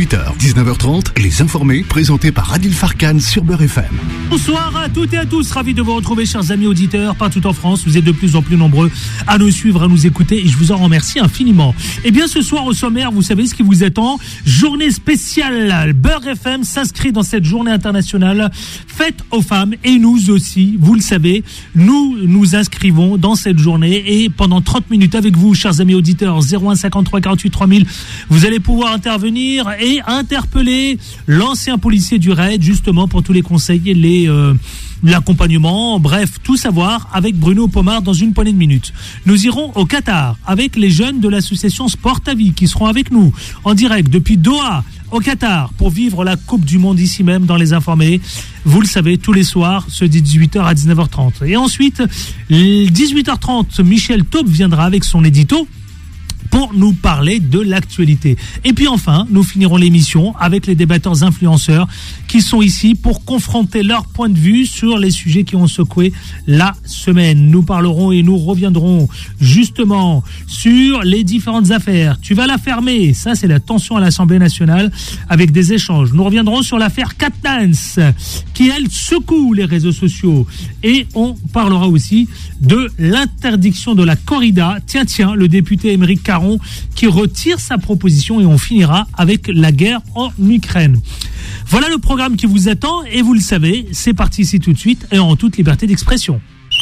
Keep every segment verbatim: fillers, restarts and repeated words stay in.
dix-huit heures, dix-neuf heures trente, Les Informés, présentés par Adil Farkan sur Beurre F M. Bonsoir à toutes et à tous, ravi de vous retrouver, chers amis auditeurs, partout en France. Vous êtes de plus en plus nombreux à nous suivre, à nous écouter, et je vous en remercie infiniment. Eh bien, ce soir au sommaire, vous savez ce qui vous attend. Journée spéciale. Beurre F M s'inscrit dans cette journée internationale faite aux femmes, et nous aussi, vous le savez, nous nous inscrivons dans cette journée, et pendant trente minutes avec vous, chers amis auditeurs, zéro un cinquante-trois quarante-huit trois mille, vous allez pouvoir intervenir et interpeller l'ancien policier du raid, justement, pour tous les conseils et les euh, l'accompagnement, bref, tout savoir avec Bruno Pomar dans une poignée de minutes. Nous irons au Qatar avec les jeunes de l'association Sport à Vie qui seront avec nous en direct depuis Doha au Qatar pour vivre la Coupe du Monde ici même dans Les Informés. Vous le savez, tous les soirs, ce dix-huit heures à dix-neuf heures trente. Et ensuite, dix-huit heures trente, Michel Taube viendra avec son édito pour nous parler de l'actualité. Et puis enfin, nous finirons l'émission avec les débatteurs influenceurs qui sont ici pour confronter leur point de vue sur les sujets qui ont secoué la semaine. Nous parlerons et nous reviendrons justement sur les différentes affaires. Tu vas la fermer, ça c'est la tension à l'Assemblée nationale avec des échanges. Nous reviendrons sur l'affaire Catdance qui, elle, secoue les réseaux sociaux. Et on parlera aussi de l'interdiction de la corrida. Tiens, tiens, le député Émeric Caron qui retire sa proposition, et on finira avec la guerre en Ukraine. Voilà le programme qui vous attend, et vous le savez, c'est parti ici tout de suite et en toute liberté d'expression.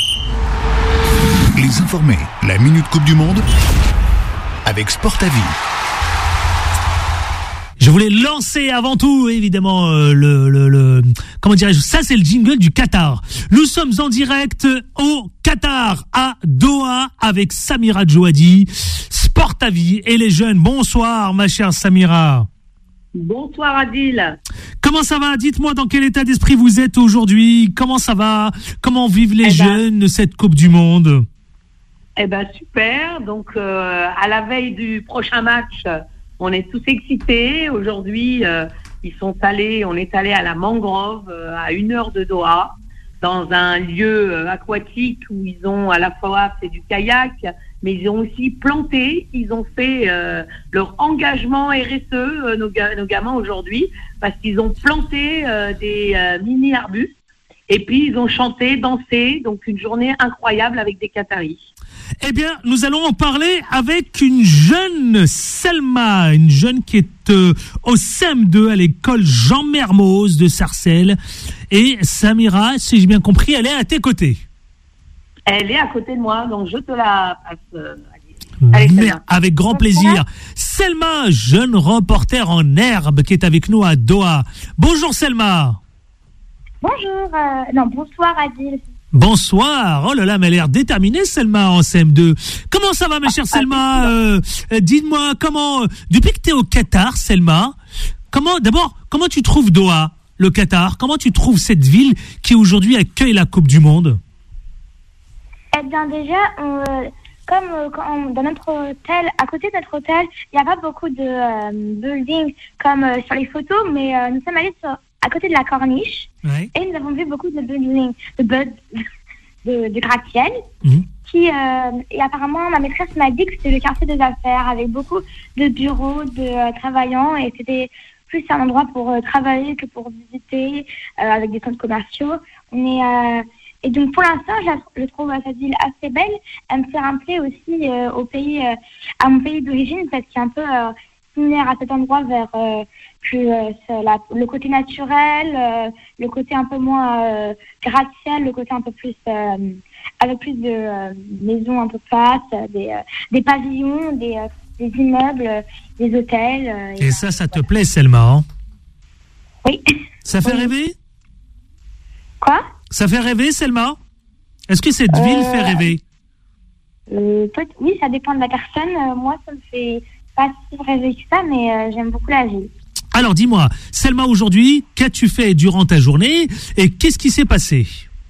Les Informés, la Minute Coupe du Monde avec Sport à Vie. Je voulais lancer avant tout, évidemment, euh, le, le, le, comment dirais-je, ça c'est le jingle du Qatar. Nous sommes en direct au Qatar, à Doha, avec Samira Djouhadi, Sport à Vie et les jeunes. Bonsoir, ma chère Samira. Bonsoir, Adil. Comment ça va? Dites-moi dans quel état d'esprit vous êtes aujourd'hui. Comment ça va? Comment vivent les eh jeunes ben, cette Coupe du Monde? Eh ben super. Donc, euh, à la veille du prochain match, on est tous excités. Aujourd'hui, euh, ils sont allés, on est allé à la Mangrove, euh, à une heure de Doha, dans un lieu euh, aquatique où ils ont à la fois fait du kayak, mais ils ont aussi planté. Ils ont fait euh, leur engagement R S E, euh, nos, ga- nos gamins aujourd'hui, parce qu'ils ont planté euh, des euh, mini-arbustes. Et puis, ils ont chanté, dansé. Donc, une journée incroyable avec des Qataris. Eh bien, nous allons en parler avec une jeune Selma, une jeune qui est euh, au C M deux à l'école Jean Mermoz de Sarcelles. Et Samira, si j'ai bien compris, elle est à tes côtés. Elle est à côté de moi, donc je te la passe. Euh, Allez, Mais avec grand plaisir. Selma, jeune reporter en herbe qui est avec nous à Doha. Bonjour Selma. Bonjour, euh, non, bonsoir Adil. Bonsoir. Oh là là, mais elle a l'air déterminée, Selma, en C M deux. Comment ça va, ma chère Selma? euh, euh, Dites-moi, comment, euh, depuis que tu es au Qatar, Selma, comment, d'abord, comment tu trouves Doha, le Qatar? Comment tu trouves cette ville qui aujourd'hui accueille la Coupe du Monde? Eh bien, déjà, on, euh, comme euh, quand on- dans notre hôtel, à côté de notre hôtel, il n'y a pas beaucoup de euh, buildings comme euh, sur les photos, mais euh, nous sommes allés sur, à côté de la corniche. Ouais. Et nous avons vu beaucoup de buildings, de, bud- de, de gratte-ciel. Mhm. Qui, euh, et apparemment, ma maîtresse m'a dit que c'était le quartier des affaires avec beaucoup de bureaux, de euh, travaillants. Et c'était plus un endroit pour euh, travailler que pour visiter euh, avec des centres commerciaux. On est, euh, et donc, pour l'instant, je, la- je trouve cette ville assez belle. Elle me fait rappeler aussi euh, au pays, euh, à mon pays d'origine, parce qu'il est un peu euh, similaire à cet endroit vers euh, plus, euh, c'est la- le côté naturel, euh, le côté un peu moins euh, gratte-ciel, le côté un peu plus euh, avec plus de euh, maisons un peu plates, euh, des, euh, des pavillons, des, euh, des immeubles, euh, des hôtels. euh, Et ça, ça te plaît, Selma, hein? Oui. Ça fait Oui. rêver? Quoi? Ça fait rêver, Selma? Est-ce que cette ville Euh, fait rêver? Euh, peut- Oui, ça dépend de la personne. Euh, moi, ça me fait pas si rêver que ça, mais euh, j'aime beaucoup la ville. Alors dis-moi, Selma, aujourd'hui, qu'as-tu fait durant ta journée et qu'est-ce qui s'est passé?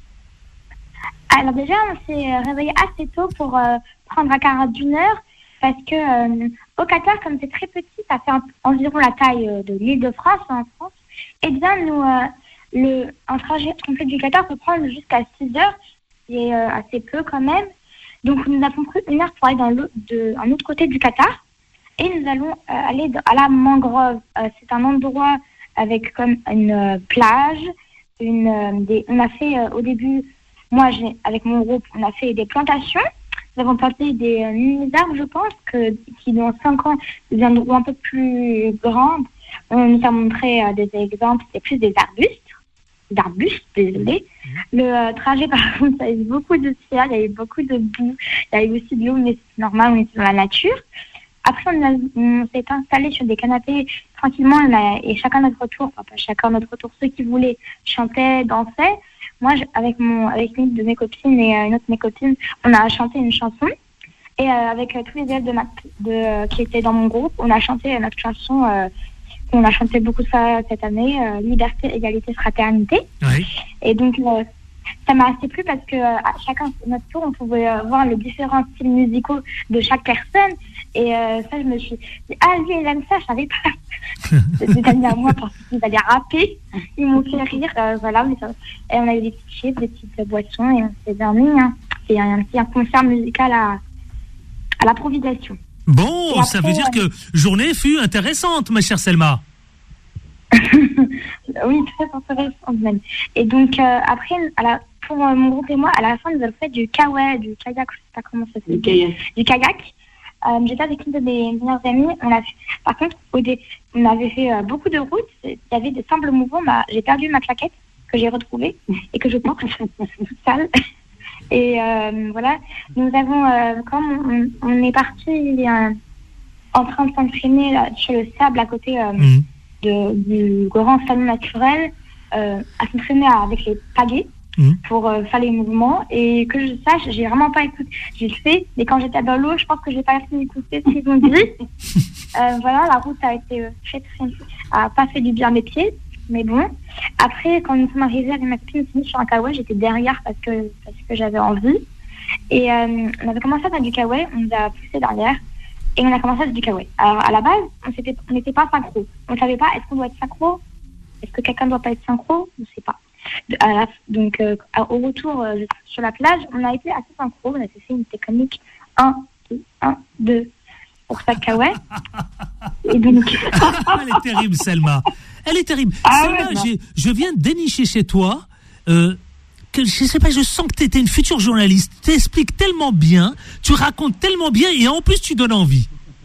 Alors déjà, on s'est euh, réveillé assez tôt pour euh, prendre un quart d'une heure parce que euh, au Qatar, comme c'est très petit, ça fait un- environ la taille euh, de l'île de France en France. Eh bien, nous, euh, le, un trajet complet du Qatar peut prendre jusqu'à six heures, ce qui est euh, assez peu quand même. Donc, nous avons pris une heure pour aller dans l'autre, de, un autre côté du Qatar. et nous allons euh, aller dans- à la mangrove. Euh, c'est un endroit avec comme une euh, plage. Une, euh, des, on a fait euh, au début, moi j'ai, avec mon groupe, on a fait des plantations. Nous avons planté des euh, mini-arbres, je pense, que, qui dans cinq ans deviendront un peu plus grandes. On nous a montré euh, des exemples, c'est plus des arbustes. D'arbustes, désolé. Le euh, trajet, par contre, il y a eu beaucoup de pierres, il y a eu beaucoup de boue, il y a eu aussi de l'eau, mais c'est normal, on est dans la nature. Après, on, a, on s'est installé sur des canapés tranquillement, on a, et chacun notre tour, enfin pas chacun notre tour, ceux qui voulaient chantaient, dansaient. Moi, je, avec mon, avec une de mes copines et euh, une autre de mes copines, on a chanté une chanson. Et euh, avec euh, tous les élèves de ma, de, euh, qui étaient dans mon groupe, on a chanté notre chanson. Euh, on a chanté beaucoup ça cette année, euh, liberté, égalité, fraternité. Oui. Et donc, euh, ça m'a assez plu parce que euh, à chacun notre tour, on pouvait euh, voir les différents styles musicaux de chaque personne. Et euh, ça, je me suis dit, ah, lui, il aime ça, je savais pas. Des amis à moi, parce qu'ils allaient rapper. Ils m'ont fait rire, euh, voilà. Mais ça... Et on a eu des petits chips, des petites boissons, et on s'est dormi. Hein. C'est un, un concert musical à, à l'improvisation. Bon, après, ça veut dire que journée fut intéressante, ma chère Selma. Oui, très intéressant même. Et donc, euh, après, à la, pour euh, mon groupe et moi, à la fin, nous avons fait du kawaii, du kayak, je sais pas comment ça s'appelle. Du kayak. Du kayak. Euh, j'étais avec une de mes meilleures amies. On a fait, par contre, au dé, on avait fait euh, beaucoup de routes. Il y avait des simples mouvements. Bah, j'ai perdu ma claquette que j'ai retrouvée et que je porte toute sale. Et euh, voilà, nous avons, euh, comme on, on est parti euh, en train de s'entraîner là, sur le sable à côté euh, Mmh. de, du grand salon naturel, euh, à s'entraîner avec les pagaies Mmh. pour euh, faire les mouvements. Et que je sache, j'ai vraiment pas écouté. J'ai le fait, mais quand j'étais dans l'eau, je pense que j'ai pas assez écouté ce qu'ils ont dit. euh, voilà, la route a été euh, très très, a pas fait du bien à mes pieds. Mais bon, après, quand nous sommes arrivés avec ma copine sur un kawaii, j'étais derrière parce que, parce que j'avais envie. Et euh, on avait commencé à faire du kawaii, on nous a poussé derrière et on a commencé à faire du kawaii. Alors, à la base, on n'était pas synchro. On ne savait pas, est-ce qu'on doit être synchro? Est-ce que quelqu'un ne doit pas être synchro? On ne sait pas. De, à la, donc, euh, au retour euh, sur la plage, on a été assez synchro. On a fait une technique un, deux, un, deux pour chaque kawaii. Et donc... Elle est terrible, Selma. Elle est terrible. Ah Selma, ouais, non. j'ai, je viens de dénicher chez toi. Euh, que, je sais pas, je sens que tu étais une future journaliste. Tu expliques tellement bien, tu racontes tellement bien et en plus tu donnes envie.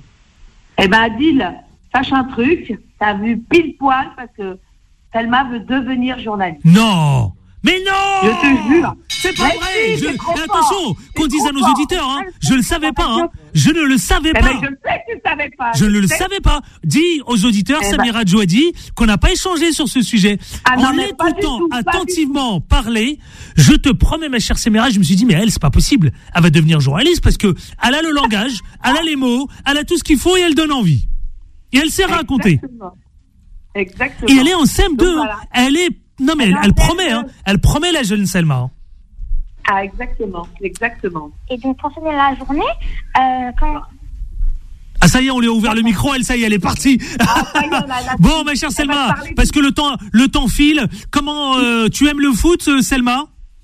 Eh ben, Adil, sache un truc, t'as vu pile poil parce que Selma veut devenir journaliste. Non, mais non. Je te jure. C'est pas Mais vrai. si, Je, c'est trop mais attention, fort. qu'on C'est dise trop à nos fort. auditeurs, hein, je le savais pas. Hein, je ne le savais Eh pas. ben, je le sais que tu ne savais pas. Je ne le sais. savais pas. Dis aux auditeurs, Eh ben- Samira Jo a dit qu'on n'a pas échangé sur ce sujet. Ah non, en mais pas du l'écoutant tout, pas du attentivement parler, je te promets, ma chère Samira, je me suis dit, mais elle, c'est pas possible. Elle va devenir journaliste parce que elle a le langage, elle a les mots, elle a tout ce qu'il faut et elle donne envie. Et elle sait raconter. Exactement. Exactement. Et elle est en C M deux. Donc, voilà. Elle est, non mais elle, Elle est en elle C M deux. promet, hein. Elle promet la jeune Selma. hein. Ah, exactement. Exactement. Et donc, pour finir la journée, euh, quand... Ah ça y est, on lui a ouvert le micro, elle, ça y est, elle est partie. Ah, ça y est, la- la- Bon, ma chère Elle va Selma, parler parce que le temps, le temps file. Comment euh, tu aimes le foot, euh, Selma?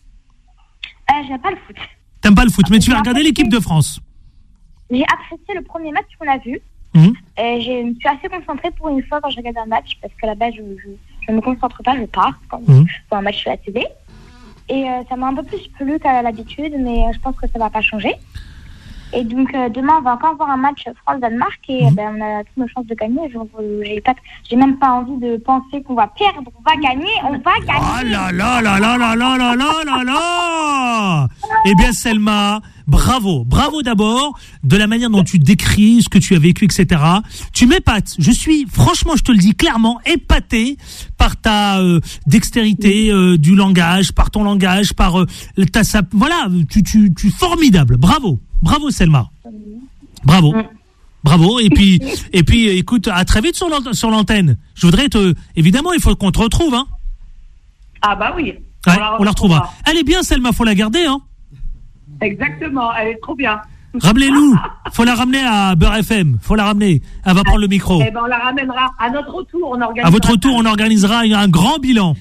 Euh, j'aime pas le foot. T'aimes pas le foot, mais tu vas regarder l'équipe de France. J'ai apprécié le premier match qu'on a vu. Mhm. Et je me suis assez concentrée pour une fois quand je regarde un match, parce que là-bas, je, je, je me concentre pas, je pars quand Mhm. je vois un match sur la télé. Et euh, ça m'a un peu plus plu qu'à l'habitude, mais euh, je pense que ça va pas changer. Et donc, euh, demain, on va encore voir un match France-Danemark et Mhm. ben, on a toutes nos chances de gagner. Je- je- J'ai pas, j'ai même pas envie de penser qu'on va perdre. On va gagner, on va Oh gagner. là là là là là là là là là là. Eh bien, Selma, bravo, bravo d'abord de la manière dont tu décris ce que tu as vécu, et cetera. Tu m'épates. Je suis, franchement, je te le dis clairement, épaté par ta euh, dextérité euh, du langage, par ton langage, par euh, ta, sa, voilà, tu, tu, tu, formidable. Bravo, bravo, Selma. Bravo. Mm. Bravo, et puis, et puis, écoute, à très vite sur l'ant- sur l'antenne. Je voudrais te, évidemment, il faut qu'on te retrouve, hein. Ah, bah oui. Ouais, on la retrouvera. Elle est bien, Selma, faut la garder, hein. Exactement. Elle est trop bien. Ramenez-nous. Faut la ramener à Beurre F M. Faut la ramener. Elle va prendre le micro. Eh ben, on la ramènera. À notre retour, on organisera. À votre retour, on organisera un grand bilan.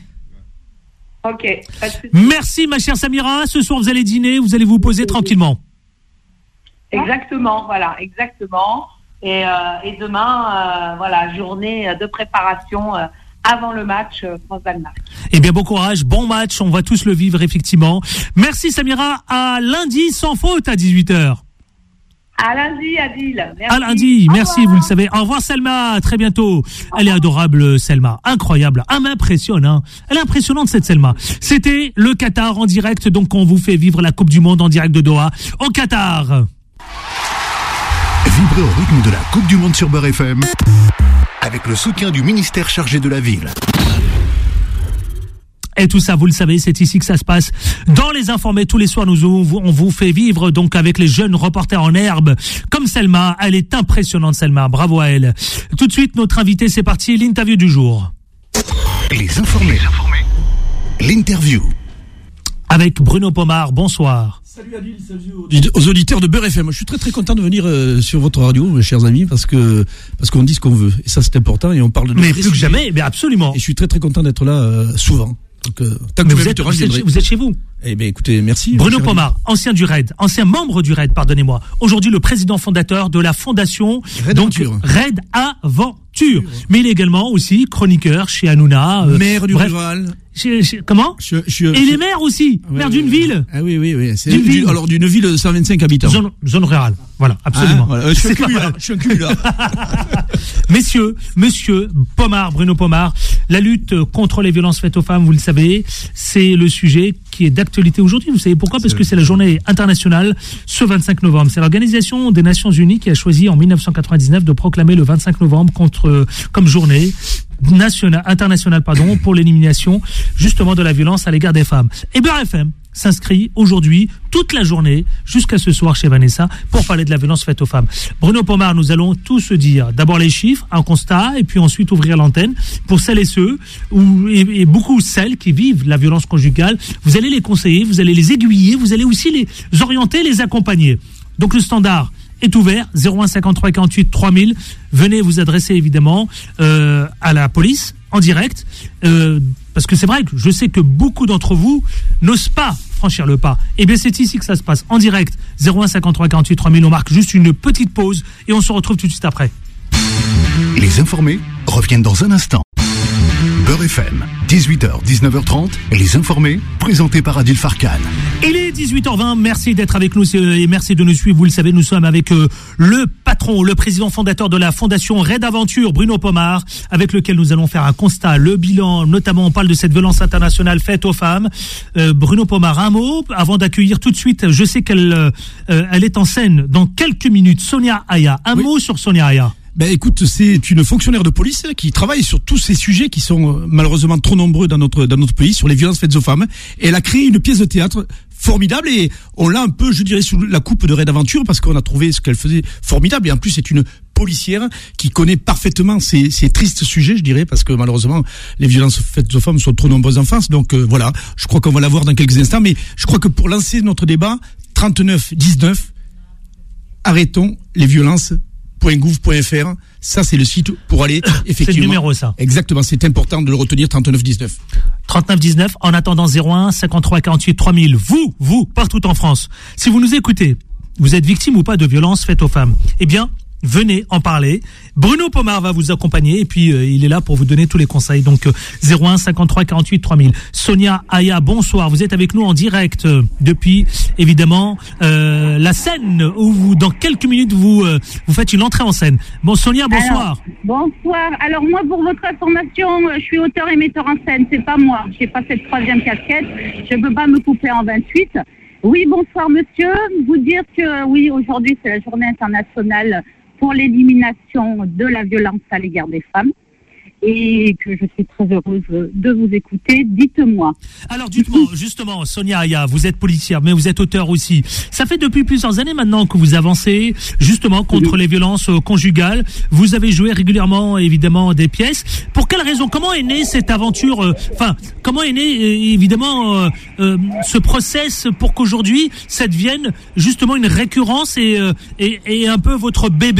Ok. Pas de souci. Merci, ma chère Samira. Ce soir, vous allez dîner, vous allez vous poser tranquillement. Exactement. Voilà. Exactement. Et, euh, et demain, euh, voilà, journée de préparation euh, avant le match euh, France-Danemark. Eh bien, bon courage, bon match, on va tous le vivre effectivement. Merci Samira, à lundi sans faute à dix-huit heures. À lundi, Adil. Merci. À lundi, merci, vous le savez. Au revoir Selma, à très bientôt. Elle est adorable, Selma. Incroyable. Elle m'impressionne, hein. Elle est impressionnante, cette Selma. C'était le Qatar en direct, donc on vous fait vivre la Coupe du Monde en direct de Doha, au Qatar. Vibrez au rythme de la Coupe du Monde sur Beurre F M, avec le soutien du ministère chargé de la ville. Et tout ça, vous le savez, c'est ici que ça se passe. Dans Les Informés, tous les soirs, nous on vous fait vivre donc avec les jeunes reporters en herbe, comme Selma. Elle est impressionnante, Selma. Bravo à elle. Tout de suite, notre invité, c'est parti, l'interview du jour. Les Informés. L'interview. Avec Bruno Pomar, bonsoir. Salut Adil, salut aux auditeurs de Beurre F M. Je suis très très content de venir euh, sur votre radio, mes chers amis, parce que parce qu'on dit ce qu'on veut. Et ça, c'est important, et on parle de... Mais plus que jamais, mais absolument. Et je suis très très content d'être là euh, souvent. Donc, euh, tant que vous, êtes, vous, êtes, vous êtes chez vous. Eh bien, écoutez, merci. Bruno Pomar, ancien du R A I D, ancien membre du R A I D, pardonnez-moi. Aujourd'hui, le président fondateur de la fondation Red donc, Aventure. Red Aventure. Mais il est également aussi chroniqueur chez Hanouna. Euh, maire du bref, rural. Chez, chez, comment je, je, Et il est maire aussi, ouais, maire ouais, d'une ouais. ville. Ah oui, oui, oui. C'est d'une ville. Alors, d'une ville de cent vingt-cinq habitants. Zone, zone rurale. Voilà, absolument. Ah, voilà. Je suis un cumulard. Je suis un cumulard. Messieurs, monsieur Pomar, Bruno Pomar, la lutte contre les violences faites aux femmes, vous le savez, c'est le sujet qui est d'actualité aujourd'hui. Vous savez pourquoi ? Parce que c'est la journée internationale ce vingt-cinq novembre. C'est l'Organisation des Nations Unies qui a choisi en dix-neuf cent quatre-vingt-dix-neuf de proclamer le vingt-cinq novembre contre, comme journée nationale, internationale pardon, pour l'élimination justement de la violence à l'égard des femmes. Et Beurre F M s'inscrit aujourd'hui toute la journée jusqu'à ce soir chez Vanessa pour parler de la violence faite aux femmes. Bruno Pomar, nous allons tous se dire d'abord les chiffres, un constat, et puis ensuite ouvrir l'antenne pour celles et ceux ou et, et beaucoup celles qui vivent la violence conjugale. Vous allez les conseiller, vous allez les aiguiller, vous allez aussi les orienter, les accompagner. Donc le standard est ouvert, zéro un cinquante-trois quarante-huit trois mille. Venez vous adresser évidemment euh, à la police en direct, euh, parce que c'est vrai que je sais que beaucoup d'entre vous n'osent pas franchir le pas. Et bien c'est ici que ça se passe, en direct, zéro un cinquante-trois quarante-huit trois mille. On marque juste une petite pause et on se retrouve tout de suite après. Les Informés reviennent dans un instant. Beurre F M, dix-huit heures dix-neuf heures trente, Les Informés, présentés par Adil Farkan. Il est dix-huit heures vingt, merci d'être avec nous et merci de nous suivre. Vous le savez, nous sommes avec euh, le patron, le président fondateur de la fondation Red Aventure, Bruno Pomar, avec lequel nous allons faire un constat, le bilan, notamment on parle de cette violence internationale faite aux femmes. Euh, Bruno Pomar, un mot avant d'accueillir tout de suite, je sais qu'elle euh, elle est en scène dans quelques minutes, Sonia Aya. Un oui. mot sur Sonia Aya. Ben écoute, c'est une fonctionnaire de police qui travaille sur tous ces sujets qui sont malheureusement trop nombreux dans notre dans notre pays, sur les violences faites aux femmes. Et elle a créé une pièce de théâtre formidable et on l'a un peu, je dirais, sous la coupe de Red Aventure parce qu'on a trouvé ce qu'elle faisait formidable. Et en plus, c'est une policière qui connaît parfaitement ces, ces tristes sujets, je dirais, parce que malheureusement, les violences faites aux femmes sont trop nombreuses en France. Donc euh, voilà, je crois qu'on va la voir dans quelques instants. Mais je crois que pour lancer notre débat, trente-neuf dix-neuf, arrêtons les violences. .gouv point f r, ça c'est le site pour aller effectivement. C'est le numéro ça. Exactement, c'est important de le retenir, trente-neuf dix-neuf. trente-neuf dix-neuf, en attendant zéro un cinquante-trois quarante-huit trois mille. Vous, vous, partout en France, si vous nous écoutez, vous êtes victime ou pas de violences faites aux femmes, eh bien, venez en parler. Bruno Pomar va vous accompagner et puis euh, il est là pour vous donner tous les conseils. Donc euh, zéro un cinquante-trois quarante-huit trois mille. Sonia Aya, bonsoir. Vous êtes avec nous en direct euh, depuis évidemment euh, la scène où vous, dans quelques minutes vous euh, vous faites une entrée en scène. Bon Sonia, bonsoir. Alors, bonsoir. Alors moi pour votre information, je suis auteur et metteur en scène. C'est pas moi. J'ai pas cette troisième casquette. Je peux pas me couper en vingt-huit. Oui, bonsoir monsieur. Vous dire que oui, aujourd'hui c'est la journée internationale pour l'élimination de la violence à l'égard des femmes et que je suis très heureuse de vous écouter. Dites-moi. Alors dites-moi, justement, Sonia Aya, vous êtes policière, mais vous êtes auteur aussi. Ça fait depuis plusieurs années maintenant que vous avancez justement contre oui. les violences conjugales. Vous avez joué régulièrement, évidemment, des pièces. Pour quelle raison ? Comment est née cette aventure euh, Enfin, comment est né, euh, évidemment, euh, euh, ce process pour qu'aujourd'hui, ça devienne justement une récurrence et, euh, et, et un peu votre bébé ?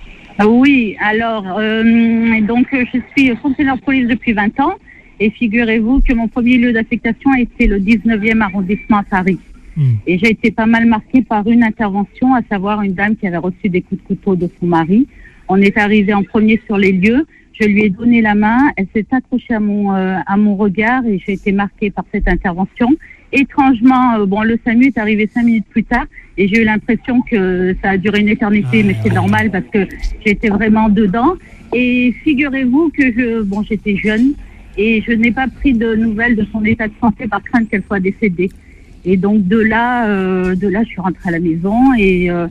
Oui, alors, euh, donc je suis fonctionnaire de police depuis vingt ans et figurez-vous que mon premier lieu d'affectation a été le dix-neuvième arrondissement à Paris. Mmh. Et j'ai été pas mal marquée par une intervention, à savoir une dame qui avait reçu des coups de couteau de son mari. On est arrivé en premier sur les lieux. Je lui ai donné la main. Elle s'est accrochée à mon euh, à mon regard et j'ai été marquée par cette intervention. Étrangement, euh, bon, le SAMU est arrivé cinq minutes plus tard et j'ai eu l'impression que ça a duré une éternité, mais c'est normal parce que j'étais vraiment dedans. Et figurez-vous que je, bon, j'étais jeune et je n'ai pas pris de nouvelles de son état de santé par crainte qu'elle soit décédée. Et donc de là, euh, de là, je suis rentrée à la maison et euh,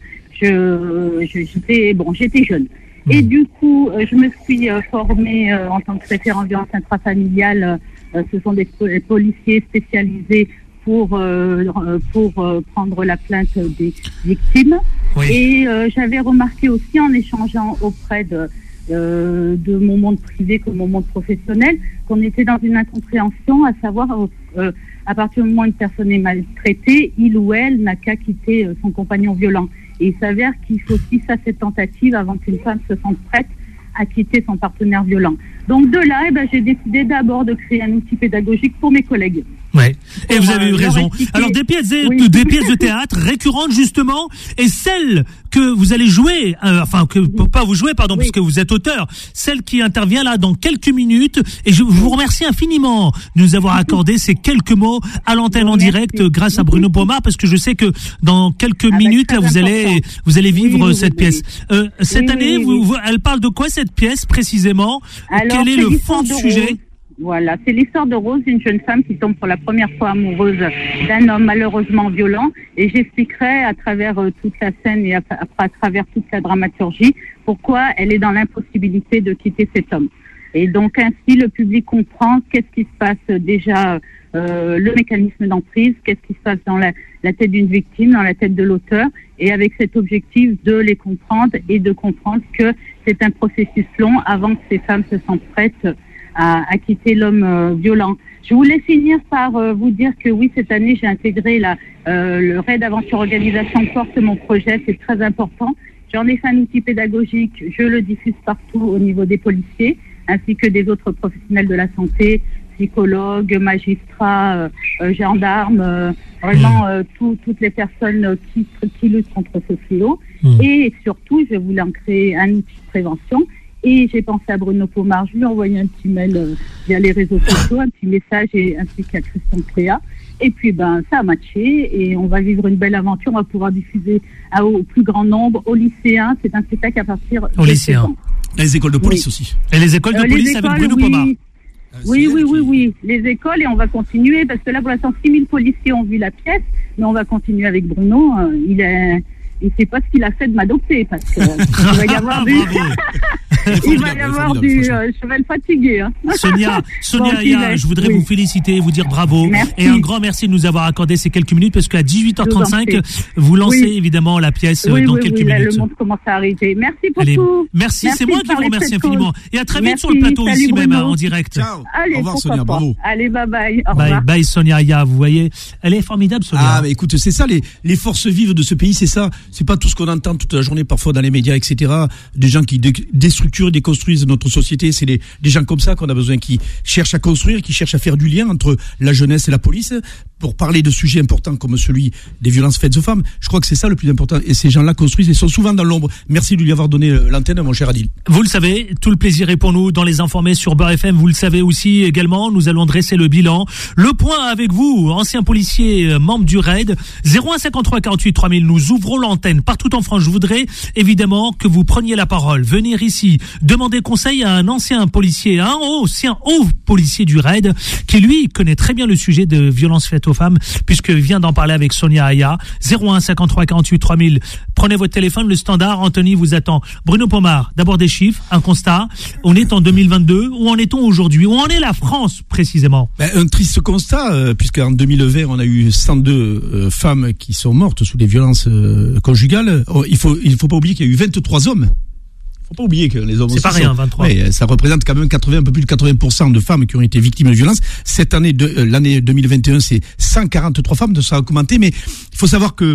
je, je, j'étais, bon, j'étais jeune. Et du coup, euh, je me suis euh, formée euh, en tant que référent violence intrafamiliale. Euh, ce sont des policiers spécialisés pour euh, pour euh, prendre la plainte des victimes. Oui. Et euh, j'avais remarqué aussi en échangeant auprès de euh, de mon monde privé comme mon monde professionnel qu'on était dans une incompréhension, à savoir euh, à partir du moment où une personne est maltraitée, il ou elle n'a qu'à quitter euh, son compagnon violent. Et il s'avère qu'il faut six à sept tentatives avant qu'une femme se sente prête à quitter son partenaire violent. Donc de là, eh ben, j'ai décidé d'abord de créer un outil pédagogique pour mes collègues. Ouais. Et vous avez eu raison. Alors des pièces, de, oui. des pièces de théâtre récurrentes justement, et celles que vous allez jouer, euh, enfin que pas vous jouer, pardon, oui. parce que vous êtes auteur, celle qui intervient là dans quelques minutes. Et je vous remercie infiniment de nous avoir accordé ces quelques mots à l'antenne en direct grâce à Bruno Pomar, parce que je sais que dans quelques ah, minutes là vous allez important. vous allez vivre oui, cette oui, pièce. Oui. Euh, cette oui, année, oui, vous, vous, elle parle de quoi cette pièce précisément? Alors, quel est le fond du sujet? Voilà, c'est l'histoire de Rose, une jeune femme qui tombe pour la première fois amoureuse d'un homme malheureusement violent, et j'expliquerai à travers euh, toute la scène et à, à, à travers toute la dramaturgie pourquoi elle est dans l'impossibilité de quitter cet homme. Et donc ainsi le public comprend qu'est-ce qui se passe déjà, euh, le mécanisme d'emprise, qu'est-ce qui se passe dans la, la tête d'une victime, dans la tête de l'auteur, et avec cet objectif de les comprendre et de comprendre que c'est un processus long avant que ces femmes se sentent prêtes À, à quitter l'homme euh, violent. Je voulais finir par euh, vous dire que oui, cette année, j'ai intégré la, euh, le Raid Aventure Organisation Porte mon projet, c'est très important. J'en ai fait un outil pédagogique, je le diffuse partout au niveau des policiers, ainsi que des autres professionnels de la santé, psychologues, magistrats, euh, euh, gendarmes, euh, vraiment euh, tout, toutes les personnes qui, qui luttent contre ce fléau. Mmh. Et surtout, je voulais en créer un outil de prévention. Et j'ai pensé à Bruno Pomar, je lui ai envoyé un petit mail euh, via les réseaux sociaux, un petit message, et ainsi qu'à Christian Cléa. Et puis, ben, ça a matché, et on va vivre une belle aventure. On va pouvoir diffuser à, au plus grand nombre, aux lycéens. C'est un spectacle à partir aux lycéens. Les écoles de police oui. aussi. Et les écoles de euh, police écoles, avec Bruno oui. Pomar. Oui, oui, oui, oui. Les écoles, et on va continuer, parce que là, pour l'instant, six mille policiers ont vu la pièce, mais on va continuer avec Bruno. Il est... Il ne sait pas ce qu'il a fait de m'adopter, parce que il va y avoir du, il va y avoir du euh, cheval fatigué. Hein. Sonia, Sonia, bon, Aya, je voudrais oui. vous féliciter, vous dire bravo, merci. Et un grand merci de nous avoir accordé ces quelques minutes, parce qu'à dix-huit heures trente-cinq, vous lancez oui. évidemment la pièce oui, dans oui, quelques oui, minutes. Là, le monde commence à arriver. Merci beaucoup. Allez, merci, merci, c'est moi qui vous remercie infiniment. Et à très vite merci, sur le plateau ici Bruno. même en direct. Ciao. Allez, au revoir Sonia, pas. bravo. Allez, bye bye. Au bye, revoir. bye Sonia Aya, vous voyez, elle est formidable Sonia. Ah, mais écoute, c'est ça les, les forces vives de ce pays, c'est ça. C'est pas tout ce qu'on entend toute la journée parfois dans les médias, et cetera. Des gens qui dé- déstructurent et déconstruisent notre société. C'est des, des gens comme ça qu'on a besoin, qui cherchent à construire, qui cherchent à faire du lien entre la jeunesse et la police pour parler de sujets importants comme celui des violences faites aux femmes. Je crois que c'est ça le plus important. Et ces gens-là construisent et sont souvent dans l'ombre. Merci de lui avoir donné l'antenne, mon cher Adil. Vous le savez, tout le plaisir est pour nous dans les informés sur Beurre F M. Vous le savez aussi également, nous allons dresser le bilan. Le point avec vous, ancien policier, membre du Raid. zéro un cinquante-trois quarante-huit trois mille. Nous ouvrons l'antenne partout en France. Je voudrais évidemment que vous preniez la parole. Venir ici, demander conseil à un ancien policier, un ancien haut policier du Raid, qui lui connaît très bien le sujet de violences faites aux femmes, puisque vient d'en parler avec Sonia Aya. zéro un cinquante-trois quarante-huit trois mille. Prenez votre téléphone, le standard, Anthony vous attend. Bruno Pomar, d'abord des chiffres, un constat. On est en deux mille vingt-deux. Où en est-on aujourd'hui? Où en est la France précisément? Ben, un triste constat, euh, puisqu'en deux mille vingt, on a eu cent deux euh, femmes qui sont mortes sous des violences euh, conjugales. Oh, il faut, il faut pas oublier qu'il y a eu vingt-trois hommes. Faut pas oublier que les hommes c'est pas rien, vingt-trois. Ouais, ça représente quand même quatre-vingts, un peu plus de quatre-vingts pour cent de femmes qui ont été victimes de violences. Cette année, de, euh, l'année deux mille vingt et un, c'est cent quarante-trois femmes, ça a augmenté, mais il faut savoir que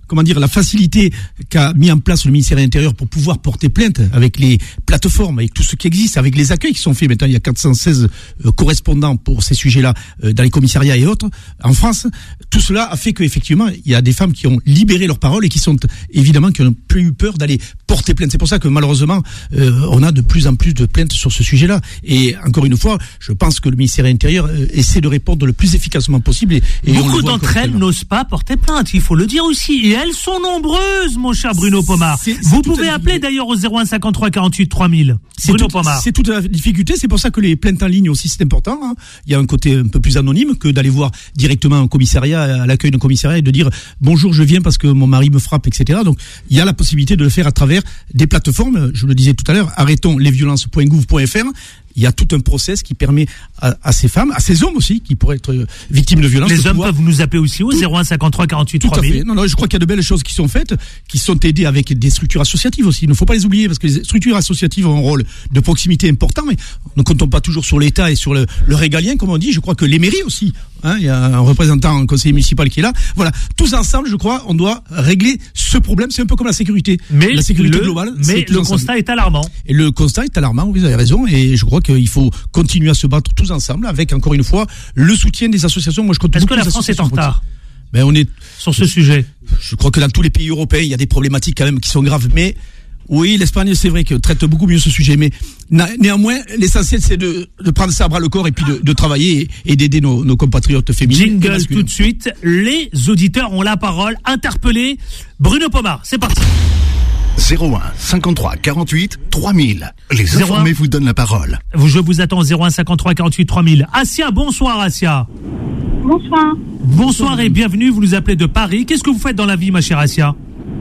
comment dire, la facilité qu'a mis en place le ministère de l'Intérieur pour pouvoir porter plainte avec les plateformes, avec tout ce qui existe, avec les accueils qui sont faits. Maintenant, il y a quatre cent seize euh, correspondants pour ces sujets-là euh, dans les commissariats et autres en France. Tout cela a fait qu'effectivement, il y a des femmes qui ont libéré leur parole et qui sont évidemment qui n'ont plus eu peur d'aller porter plainte. C'est pour ça que malheureusement, euh, on a de plus en plus de plaintes sur ce sujet-là. Et encore une fois, je pense que le ministère de l'Intérieur euh, essaie de répondre le plus efficacement possible. Et, et beaucoup d'entre elles n'osent pas porter plainte, il faut le dire aussi. Et elles sont nombreuses, mon cher Bruno Pomar. C'est, c'est Vous pouvez appeler d'ailleurs au zéro un cinquante-trois quarante-huit trois mille. C'est Bruno tout, Pomar. C'est toute la difficulté, c'est pour ça que les plaintes en ligne aussi c'est important. Hein. Il y a un côté un peu plus anonyme que d'aller voir directement un commissariat, à l'accueil d'un commissariat et de dire bonjour, je viens parce que mon mari me frappe, et cetera. Donc il y a la possibilité de le faire à travers des plateformes. Je le disais tout à l'heure, arrêtons les violences point gouv point f r. Il y a tout un process qui permet à, à ces femmes, à ces hommes aussi, qui pourraient être victimes de violences. Les de hommes pouvoir... peuvent nous appeler aussi au zéro un cinquante-trois quarante-huit trois mille. Tout à fait. Non, non, je crois qu'il y a de belles choses qui sont faites, qui sont aidées avec des structures associatives aussi. Il ne faut pas les oublier parce que les structures associatives ont un rôle de proximité important, mais ne comptons pas toujours sur l'État et sur le, le régalien, comme on dit. Je crois que les mairies aussi, hein, il y a un représentant, un conseiller municipal qui est là. Voilà. Tous ensemble, je crois, on doit régler ce problème. C'est un peu comme la sécurité. Mais la sécurité le, globale. Mais le constat est alarmant. Et le constat est alarmant, vous avez raison, et je crois qu'il faut continuer à se battre tous ensemble avec, encore une fois, le soutien des associations. Moi, je compte Est-ce que la France est en retard ben, on est sur ce sujet? Je crois que dans tous les pays européens, il y a des problématiques quand même qui sont graves, mais oui, l'Espagne, c'est vrai que traite beaucoup mieux ce sujet, mais néanmoins, l'essentiel, c'est de, de prendre ça à bras le corps et puis de, de travailler et, et d'aider nos, nos compatriotes féminines. Jingle tout de suite. Les auditeurs ont la parole. Interpellez Bruno Pomar. C'est parti. zéro un cinquante-trois quarante-huit trois mille. Les informés vous donnent la parole. Je vous attends au zéro un cinquante-trois quarante-huit trois mille. Assia, bonsoir Assia. Bonsoir. Bonsoir et bienvenue. Vous nous appelez de Paris. Qu'est-ce que vous faites dans la vie, ma chère Assia?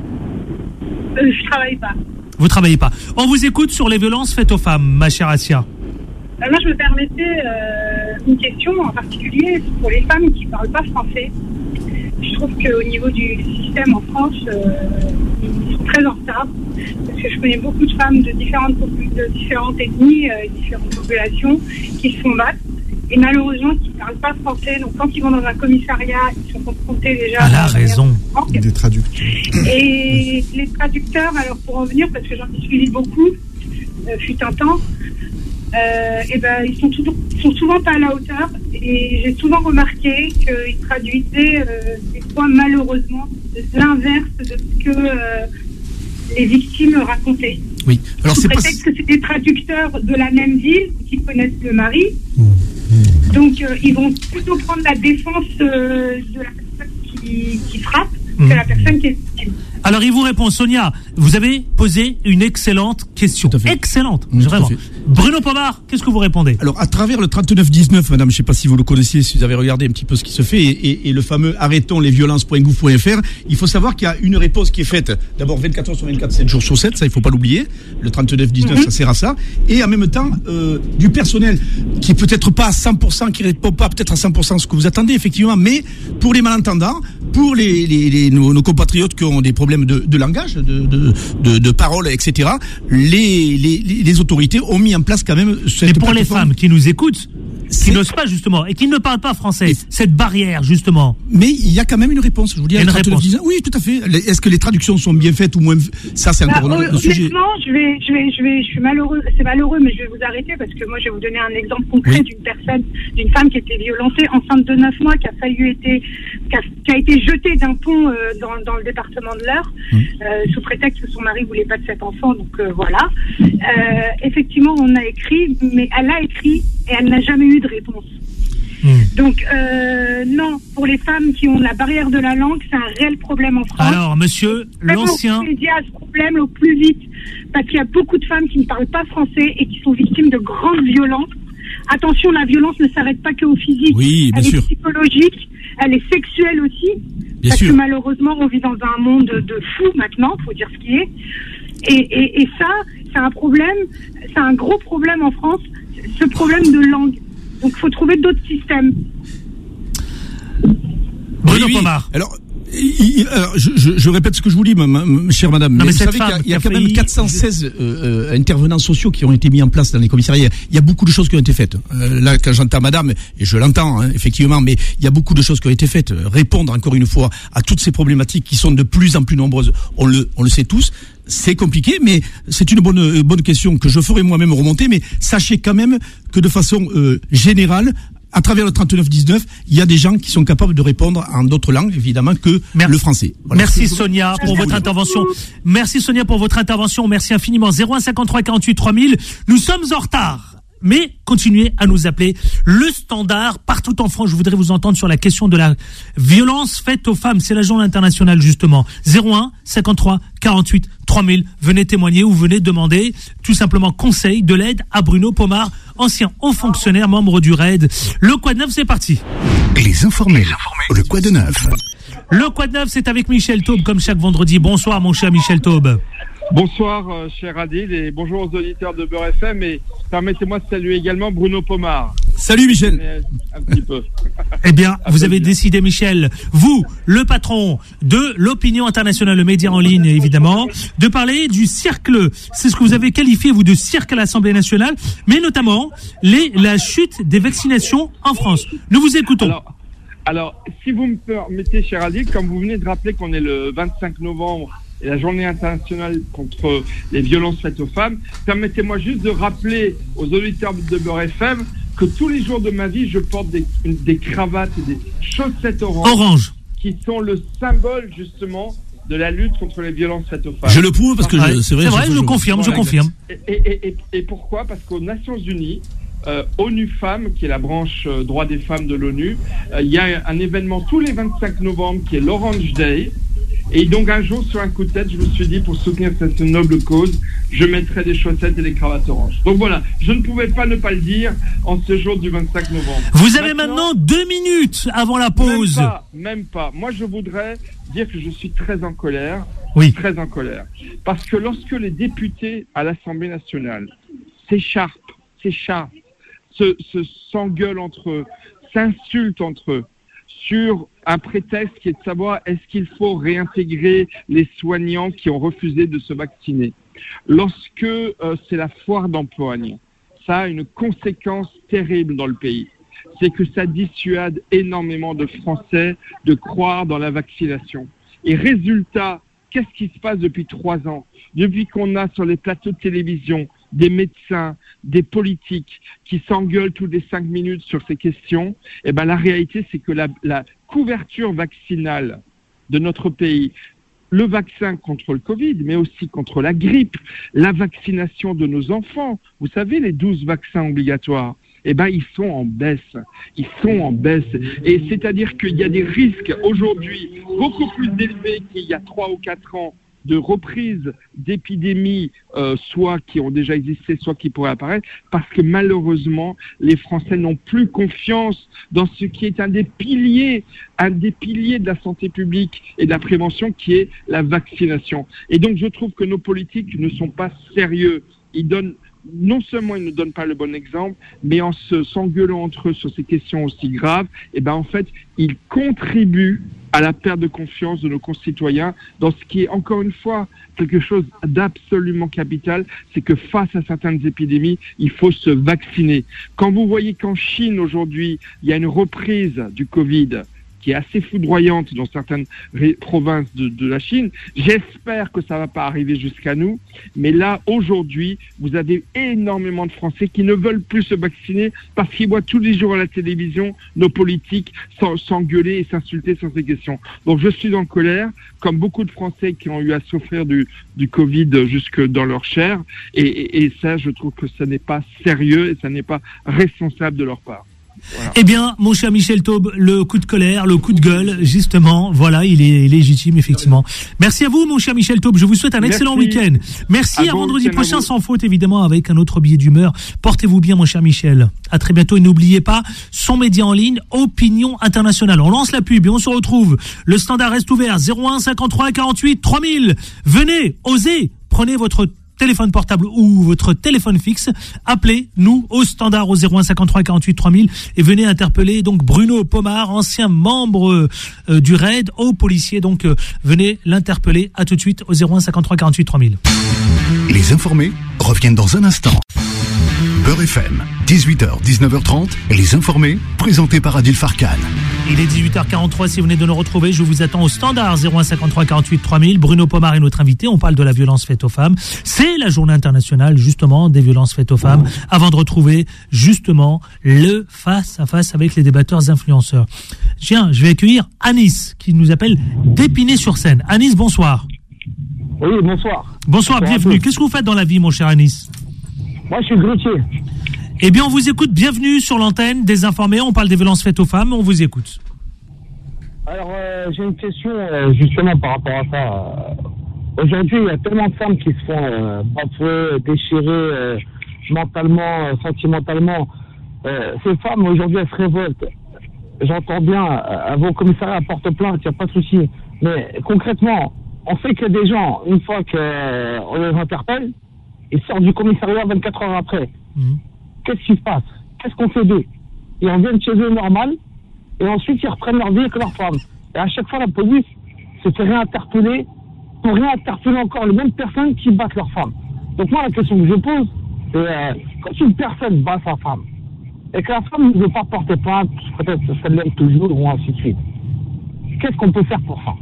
euh, Je travaille pas. Vous travaillez pas. On vous écoute sur les violences faites aux femmes, ma chère Assia. Euh, moi, je me permettais euh, une question en particulier pour les femmes qui ne parlent pas français. Je trouve qu'au niveau du système en France, euh, ils sont très en retard. Parce que je connais beaucoup de femmes de différentes, de différentes ethnies, euh, différentes populations qui se font battre. Et malheureusement, qui ne parlent pas français. Donc, quand ils vont dans un commissariat, ils sont confrontés déjà à la raison. Des traducteurs. Et les traducteurs, alors pour en venir, parce que j'en ai suivi beaucoup, euh, fut un temps, euh, et ben, ils sont, toujours, ils sont souvent pas à la hauteur. Et j'ai souvent remarqué qu'ils traduisaient euh, des fois malheureusement l'inverse de ce que euh, les victimes racontaient. Oui. Alors, c'est prétexte pas... que c'est des traducteurs de la même ville qui connaissent le mari. Donc, euh, ils vont plutôt prendre la défense euh, de la personne qui, qui frappe mmh. que la personne qui est victime. Alors, il vous répond, Sonia, vous avez posé une excellente question. Excellente, mmh, vraiment. Bruno Pomar, qu'est-ce que vous répondez? Alors, à travers le trente-neuf dix-neuf, madame, je ne sais pas si vous le connaissiez, si vous avez regardé un petit peu ce qui se fait, et, et, et le fameux arrêtons les violences point gouv point f r, il faut savoir qu'il y a une réponse qui est faite, d'abord vingt-quatre heures sur vingt-quatre, sept jours sur sept, ça il ne faut pas l'oublier, le trente-neuf dix-neuf, mmh. ça sert à ça, et en même temps, euh, du personnel qui est peut-être pas à cent pour cent, qui ne répond pas peut-être à cent pour cent ce que vous attendez, effectivement, mais pour les malentendants, pour les, les, les, nos, nos compatriotes qui ont des problèmes de, de langage, de, de, de, de parole, et cetera, les, les, les autorités ont mis en place quand même cette Et pour plateforme. Les femmes qui nous écoutent, C'est... qui n'osent pas justement, et qui ne parlent pas français, et... cette barrière justement. Mais il y a quand même une réponse, je vous dis. Une réponse. Oui, tout à fait. Est-ce que les traductions sont bien faites ou moins? Ça, c'est encore bah, un autre sujet. Honnêtement, je vais, je vais, je vais, je suis malheureux, c'est malheureux, mais je vais vous arrêter parce que moi, je vais vous donner un exemple concret oui. d'une personne, d'une femme qui était violentée, enceinte de neuf mois, qui a failli été, qui a, qui a été jetée d'un pont euh, dans, dans le département de l'Eure, mmh. euh, sous prétexte que son mari voulait pas de cet enfant, donc euh, voilà. Euh, effectivement, on a écrit, mais elle a écrit et elle n'a jamais eu de réponse. Mmh. Donc, euh, non, pour les femmes qui ont la barrière de la langue, c'est un réel problème en France. Alors, monsieur, l'ancien... Il y a ce problème au plus vite, parce qu'il y a beaucoup de femmes qui ne parlent pas français et qui sont victimes de grandes violences. Attention, la violence ne s'arrête pas qu'au physique. Oui, bien elle sûr. est psychologique, elle est sexuelle aussi. Bien parce sûr. que malheureusement, on vit dans un monde de fous maintenant, faut dire ce qui est. Et, et, et ça, c'est un problème, c'est un gros problème en France, ce problème de langue. Donc, il faut trouver d'autres systèmes. Bruno oui, oui. Pomar. Alors, il, alors, je, je, je répète ce que je vous dis, ma, ma, ma chère madame. Non, mais mais vous savez qu'il y a, il y a quand même quatre cent seize euh, euh, intervenants sociaux qui ont été mis en place dans les commissariats. Il y a beaucoup de choses qui ont été faites. Euh, là, quand j'entends madame, et je l'entends, hein, effectivement, mais il y a beaucoup de choses qui ont été faites. Répondre, encore une fois, à toutes ces problématiques qui sont de plus en plus nombreuses, on le, on le sait tous. C'est compliqué, mais c'est une bonne, bonne question que je ferai moi-même remonter. Mais sachez quand même que de façon euh, générale, à travers le trente-neuf dix-neuf, il y a des gens qui sont capables de répondre en d'autres langues, évidemment, que Merci. le français. Voilà. Merci Sonia pour votre intervention. Merci Sonia pour votre intervention. Merci infiniment. zéro un cinquante-trois quarante-huit trois mille. Nous sommes en retard. Mais continuez à nous appeler. Le standard, partout en France, je voudrais vous entendre sur la question de la violence faite aux femmes. C'est la journée internationale, justement. zéro un cinquante-trois quarante-huit trois mille. Venez témoigner ou venez demander tout simplement conseil, de l'aide à Bruno Pomar, ancien haut fonctionnaire, membre du R A I D. Le Quad Neuf, c'est parti. Les informés. Le Quad Neuf. Le Quad Neuf, c'est avec Michel Taube, comme chaque vendredi. Bonsoir, mon cher Michel Taube. Bonsoir, euh, cher Adil, et bonjour aux auditeurs de Beurre F M, et permettez-moi de saluer également Bruno Pomar. Salut Michel. Un petit peu. Eh bien, vous avez décidé, Michel, vous, le patron de l'opinion internationale, le média en ligne, évidemment, de parler du cercle. C'est ce que vous avez qualifié, vous, de cirque à l'Assemblée nationale, mais notamment les, la chute des vaccinations en France. Nous vous écoutons. Alors, alors si vous me permettez, cher Adil, comme vous venez de rappeler qu'on est le vingt-cinq novembre, et la journée internationale contre les violences faites aux femmes, permettez-moi juste de rappeler aux auditeurs de Beurre F M que tous les jours de ma vie, je porte des, des cravates et des chaussettes oranges, orange, qui sont le symbole justement de la lutte contre les violences faites aux femmes. Je le prouve parce que je, c'est vrai, c'est vrai, je, je confirme, voilà, je confirme. Et, et, et, et pourquoi ? Parce qu'aux Nations Unies, euh, ONU Femmes, qui est la branche euh, droits des femmes de l'ONU, euh, il y a un événement tous les vingt-cinq novembre qui est l'Orange Day. Et donc un jour, sur un coup de tête, je me suis dit, pour soutenir cette noble cause, je mettrai des chaussettes et des cravates oranges. Donc voilà, je ne pouvais pas ne pas le dire en ce jour du vingt-cinq novembre. Vous avez maintenant, maintenant deux minutes avant la pause. Même pas, même pas. Moi, je voudrais dire que je suis très en colère. Oui. Très en colère. Parce que lorsque les députés à l'Assemblée nationale s'écharpent, s'écharpent, se, se, s'engueulent entre eux, s'insultent entre eux, sur un prétexte qui est de savoir est-ce qu'il faut réintégrer les soignants qui ont refusé de se vacciner. Lorsque euh, c'est la foire d'empoigne, ça a une conséquence terrible dans le pays. C'est que ça dissuade énormément de Français de croire dans la vaccination. Et résultat, qu'est-ce qui se passe depuis trois ans ? Depuis qu'on a sur les plateaux de télévision des médecins, des politiques qui s'engueulent toutes les cinq minutes sur ces questions, eh ben la réalité c'est que la, la couverture vaccinale de notre pays, le vaccin contre le Covid, mais aussi contre la grippe, la vaccination de nos enfants, vous savez les douze vaccins obligatoires, eh ben ils sont en baisse, ils sont en baisse, et c'est-à-dire qu'il y a des risques aujourd'hui beaucoup plus élevés qu'il y a trois ou quatre ans de reprise d'épidémies, euh, soit qui ont déjà existé, soit qui pourraient apparaître, parce que malheureusement, les Français n'ont plus confiance dans ce qui est un des piliers, un des piliers de la santé publique et de la prévention, qui est la vaccination. Et donc, je trouve que nos politiques ne sont pas sérieux. Ils donnent, non seulement ils ne donnent pas le bon exemple, mais en se, s'engueulant entre eux sur ces questions aussi graves, et ben en fait, ils contribuent à la perte de confiance de nos concitoyens dans ce qui est, encore une fois, quelque chose d'absolument capital, c'est que face à certaines épidémies, il faut se vacciner. Quand vous voyez qu'en Chine, aujourd'hui, il y a une reprise du Covid qui est assez foudroyante dans certaines ré- provinces de, de la Chine, j'espère que ça ne va pas arriver jusqu'à nous, mais là, aujourd'hui, vous avez énormément de Français qui ne veulent plus se vacciner parce qu'ils voient tous les jours à la télévision nos politiques s'engueuler et s'insulter sur ces questions. Donc je suis en colère, comme beaucoup de Français qui ont eu à souffrir du, du Covid jusque dans leur chair, et, et, et ça, je trouve que ça n'est pas sérieux et ça n'est pas responsable de leur part. Voilà. Eh bien, mon cher Michel Taube, le coup de colère, le coup de gueule, justement, voilà, il est légitime, effectivement. Merci à vous, mon cher Michel Taube. Je vous souhaite un Merci. excellent week-end. Merci, à, à bon vendredi prochain, sans faute, évidemment, avec un autre billet d'humeur. Portez-vous bien, mon cher Michel. À très bientôt, et n'oubliez pas, son média en ligne, Opinion Internationale. On lance la pub et on se retrouve. Le standard reste ouvert, zéro un cinquante-trois quarante-huit trois mille. Venez, osez, prenez votre téléphone portable ou votre téléphone fixe, appelez-nous au standard au zéro un cinquante-trois quarante-huit trois mille et venez interpeller donc Bruno Pomar, ancien membre euh, du raid, au policier. Donc euh, venez l'interpeller. À tout de suite au zéro un cinquante-trois quarante-huit trois mille. Les informés reviennent dans un instant. Beurre F M, dix-huit heures dix-neuf heures trente, les informés, présentés par Adil Farkan. Il est dix-huit heures quarante-trois, si vous venez de nous retrouver, je vous attends au standard zéro un cinquante-trois quarante-huit trois mille. Bruno Pomar est notre invité, on parle de la violence faite aux femmes. C'est la journée internationale, justement, des violences faites aux femmes, avant de retrouver, justement, le face-à-face avec les débatteurs influenceurs. Tiens, je vais accueillir Anis, qui nous appelle d'Épinay-sur-Seine. Anis, bonsoir. Oui, bonsoir. Bonsoir, bonsoir bienvenue. Qu'est-ce que vous faites dans la vie, mon cher Anis ? Moi, je suis grutier. Eh bien, on vous écoute. Bienvenue sur l'antenne des informés. On parle des violences faites aux femmes. On vous écoute. Alors, euh, j'ai une question euh, justement par rapport à ça. Euh, aujourd'hui, il y a tellement de femmes qui se font euh, bafouer, déchirer euh, mentalement, euh, sentimentalement. Euh, ces femmes, aujourd'hui, elles se révoltent. J'entends bien, euh, elles vont au commissariat, porte plainte, il n'y a pas de souci. Mais concrètement, on sait que des gens, une fois qu'on euh, les interpelle, ils sortent du commissariat vingt-quatre heures après. Mmh. Qu'est-ce qui se passe? Qu'est-ce qu'on fait d'eux? Ils reviennent chez eux normal, et ensuite ils reprennent leur vie avec leur femme. Et à chaque fois, la police se fait réinterpeller pour réinterpeller encore les mêmes personnes qui battent leur femme. Donc moi, la question que je pose, c'est euh, quand une personne bat sa femme, et que la femme ne veut pas porter plainte, peut-être qu'elle l'aime toujours, ou ainsi de suite, qu'est-ce qu'on peut faire pour ça?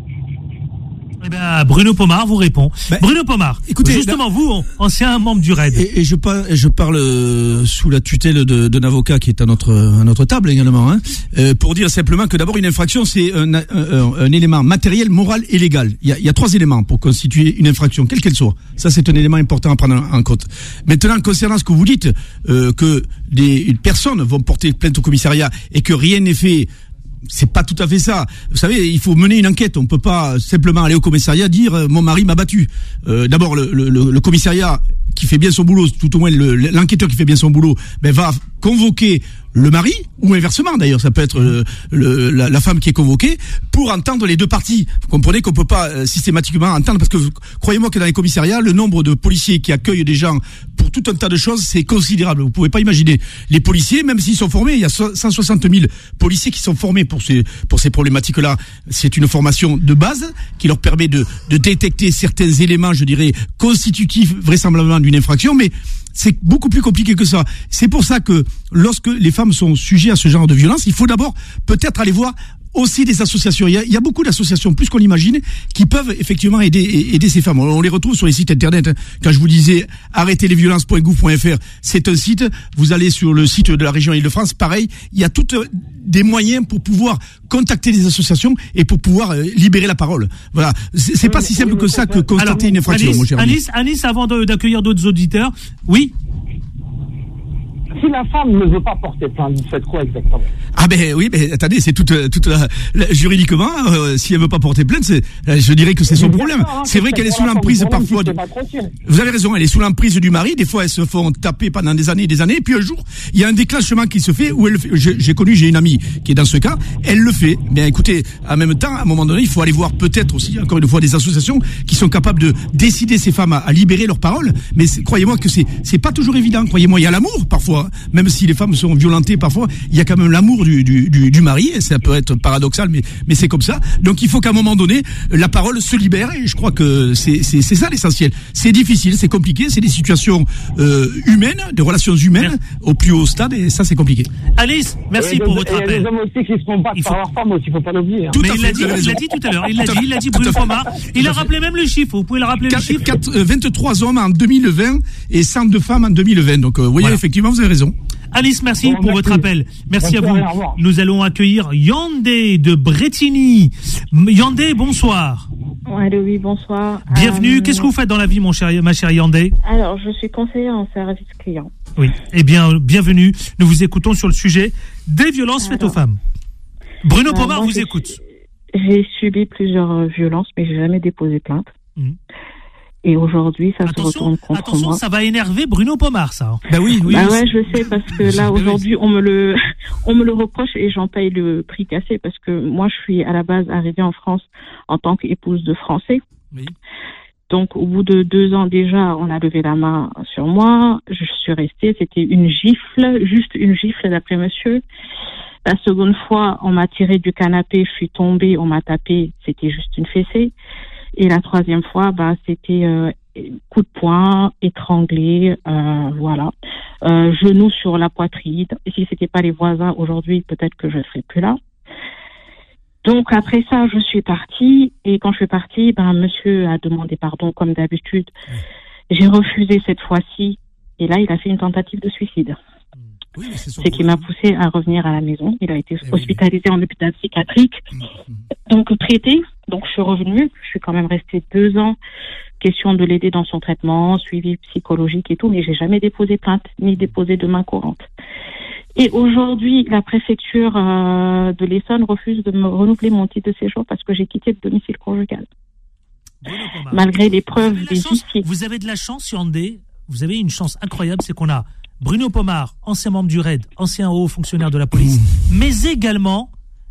Eh ben, Bruno Pomar vous répond. Ben, Bruno Pomar, écoutez, justement, là, vous, ancien membre du raid. Et, et je parle, je parle euh, sous la tutelle de, d'un avocat qui est à notre, à notre table également, hein, euh, pour dire simplement que d'abord une infraction, c'est un, un, un, un élément matériel, moral et légal. Il y a, il y a trois éléments pour constituer une infraction, quelle qu'elle soit. Ça, c'est un élément important à prendre en compte. Maintenant, concernant ce que vous dites, euh, que des personnes vont porter plainte au commissariat et que rien n'est fait, c'est pas tout à fait ça. Vous savez, il faut mener une enquête. On peut pas simplement aller au commissariat dire euh, mon mari m'a battu. Euh, d'abord, le, le, le commissariat qui fait bien son boulot, tout au moins le, l'enquêteur qui fait bien son boulot, ben va convoquer le mari, ou inversement d'ailleurs, ça peut être le, le, la, la femme qui est convoquée, pour entendre les deux parties. Vous comprenez qu'on peut pas euh, systématiquement entendre, parce que croyez-moi que dans les commissariats, le nombre de policiers qui accueillent des gens pour tout un tas de choses, c'est considérable. Vous pouvez pas imaginer. Les policiers, même s'ils sont formés, il y a cent soixante mille policiers qui sont formés pour ces, pour ces problématiques-là. C'est une formation de base qui leur permet de, de détecter certains éléments, je dirais, constitutifs vraisemblablement d'une infraction, mais c'est beaucoup plus compliqué que ça. C'est pour ça que lorsque les femmes sont sujets à ce genre de violence, il faut d'abord peut-être aller voir aussi des associations. Il y a, il y a beaucoup d'associations, plus qu'on l'imagine, qui peuvent effectivement aider, aider ces femmes. On les retrouve sur les sites internet. Quand je vous disais arrêtez les violences point gouv point f r, c'est un site. Vous allez sur le site de la région Île-de-France, pareil. Il y a toutes des moyens pour pouvoir contacter les associations et pour pouvoir euh, libérer la parole. Voilà. C'est, c'est pas si simple que ça que constater Alors, une infraction, Alice, mon cher Alice, Alice, avant de, d'accueillir d'autres auditeurs, oui. Si la femme ne veut pas porter plainte, vous faites quoi exactement? Ah ben oui, mais attendez, c'est toute, toute la, la, juridiquement, euh, si elle veut pas porter plainte, c'est, je dirais que c'est son problème. C'est vrai qu'elle est sous l'emprise parfois. De... Vous avez raison, elle est sous l'emprise du mari. Des fois, elles se font taper pendant des années et des années. Et puis un jour, il y a un déclenchement qui se fait où elle, j'ai, j'ai connu, j'ai une amie qui est dans ce cas. Elle le fait. Bien, écoutez, en même temps, à un moment donné, il faut aller voir peut-être aussi, encore une fois, des associations qui sont capables de décider ces femmes à, à libérer leur parole. Mais croyez-moi que c'est, c'est pas toujours évident. Croyez-moi, il y a l'amour parfois. Même si les femmes sont violentées parfois, il y a quand même l'amour du, du, du, du mari, et ça peut être paradoxal, mais, mais c'est comme ça. Donc il faut qu'à un moment donné, la parole se libère, et je crois que c'est, c'est, c'est ça l'essentiel. C'est difficile, c'est compliqué, c'est des situations euh, humaines, des relations humaines merci. Au plus haut stade, et ça c'est compliqué. Alice, merci pour votre appel. Il y a des hommes aussi qui se font battre faut... par leur femme aussi, il faut pas l'oublier. Hein. Mais il l'a dit, il l'a dit tout à l'heure, il l'a dit, il l'a dit Bruno Pomar. Il a rappelé même le chiffre, vous pouvez le rappeler le chiffre. vingt-trois hommes en deux mille vingt et cent deux femmes en deux mille vingt. Donc euh, vous voyez, voilà. Effectivement, vous avez raison. Alice, merci bon, pour merci. votre appel. Merci, merci à vous. À Nous allons accueillir Yandé de Bretigny. Yandé, bonsoir. Allô, oui, bonsoir. Bienvenue. Euh, Qu'est-ce que vous faites dans la vie, mon cher, ma chère Yandé? Alors, je suis conseillère en service client. Oui. Eh bien, bienvenue. Nous vous écoutons sur le sujet des violences Alors, faites aux femmes. Bruno euh, Pomar vous écoute. J'ai subi plusieurs violences, mais j'ai jamais déposé plainte. Mmh. Et aujourd'hui, ça attention, se retourne contre attention, moi. Attention, ça va énerver Bruno Pomar, ça. Bah oui, oui. Bah ouais, je sais, parce que là, aujourd'hui, on me le, on me le reproche et j'en paye le prix cassé parce que moi, je suis à la base arrivée en France en tant qu'épouse de Français. Oui. Donc, au bout de deux ans déjà, on a levé la main sur moi. Je suis restée. C'était une gifle, juste une gifle d'après monsieur. La seconde fois, on m'a tiré du canapé, je suis tombée, on m'a tapé. C'était juste une fessée. Et la troisième fois, bah, c'était euh, coup de poing, étranglé, euh, voilà. Euh, genou sur la poitrine. Et si c'était pas les voisins aujourd'hui, peut-être que je serais plus là. Donc après ça, je suis partie. Et quand je suis partie, ben monsieur a demandé pardon comme d'habitude. J'ai refusé cette fois-ci. Et là, il a fait une tentative de suicide. Oui, c'est ce qui m'a poussé à revenir à la maison. Il a été eh hospitalisé oui. en hôpital psychiatrique, mmh. donc traité. Donc je suis revenue. Je suis quand même restée deux ans. Question de l'aider dans son traitement, suivi psychologique et tout, mais j'ai jamais déposé plainte ni déposé de main courante. Et aujourd'hui, la préfecture euh, de l'Essonne refuse de me renouveler mon titre de séjour parce que j'ai quitté le domicile conjugal. Bon, malgré les preuves des huissiers. Vous avez de la chance, Yandé. Vous avez une chance incroyable, c'est qu'on a Bruno Pomar, ancien membre du R A I D, ancien haut fonctionnaire de la police, mmh. mais également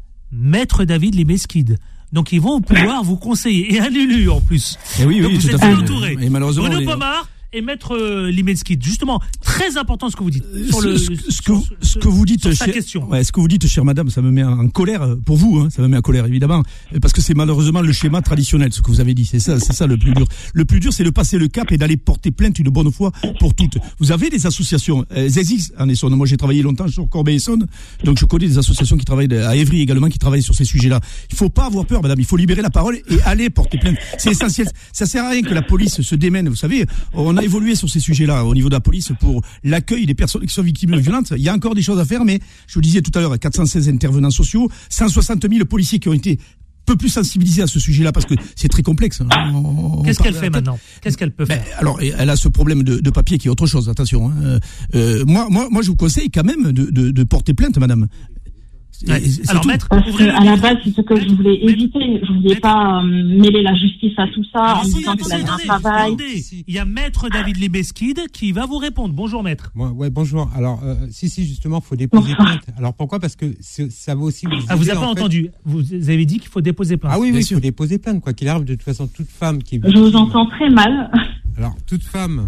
Maître David Limeskid. Donc ils vont pouvoir vous conseiller. Et un élu en plus. Et oui, oui, donc vous tout êtes à fait. entouré. Et malheureusement, Bruno les... Pomar et Maître euh, Limeskid. Justement, très important ce que vous dites. Sur ce, le, ce, ce, sur, que, vous, ce que vous dites, cher, question. Ouais, ce que vous dites, chère madame, ça me met en colère pour vous. Hein, ça me met en colère évidemment, parce que c'est malheureusement le schéma traditionnel, ce que vous avez dit. C'est ça, c'est ça le plus dur. Le plus dur, c'est de passer le cap et d'aller porter plainte une bonne fois pour toutes. Vous avez des associations, elles existent en Essonne. Moi, j'ai travaillé longtemps sur Corbeil-Essonne, donc je connais des associations qui travaillent à Évry également, qui travaillent sur ces sujets-là. Il faut pas avoir peur, madame. Il faut libérer la parole et aller porter plainte. C'est essentiel. Ça sert à rien que la police se démène. Vous savez, on a évolué sur ces sujets là au niveau de la police pour l'accueil des personnes qui sont victimes de violences. Il y a encore des choses à faire, mais je vous disais tout à l'heure, quatre cent seize intervenants sociaux, cent soixante mille policiers qui ont été peu plus sensibilisés à ce sujet-là parce que c'est très complexe. On, Qu'est-ce on qu'elle fait maintenant? Qu'est-ce qu'elle peut ben, faire? Alors, elle a ce problème de, de papier qui est autre chose. Attention. Hein. Euh, moi, moi, moi, je vous conseille quand même de, de, de porter plainte, madame. Ouais. Alors, maître, parce que à la base, c'est ce que je voulais éviter. Je voulais pas euh, mêler la justice à tout ça en disant qu'il avait un travail. Il y a Maître David Limeskid qui va vous répondre. Bonjour, maître. Ouais, ouais bonjour. Alors, euh, si, si, justement, faut déposer plainte. Alors, pourquoi? Parce que ça va aussi vous aider, Ah, vous n'avez pas en entendu. Fait. Vous avez dit qu'il faut déposer plainte. Ah oui, oui, il faut déposer plainte. Quoi qu'il arrive, de toute façon, toute femme qui est victime. Je vous entends très mal. Alors, toute femme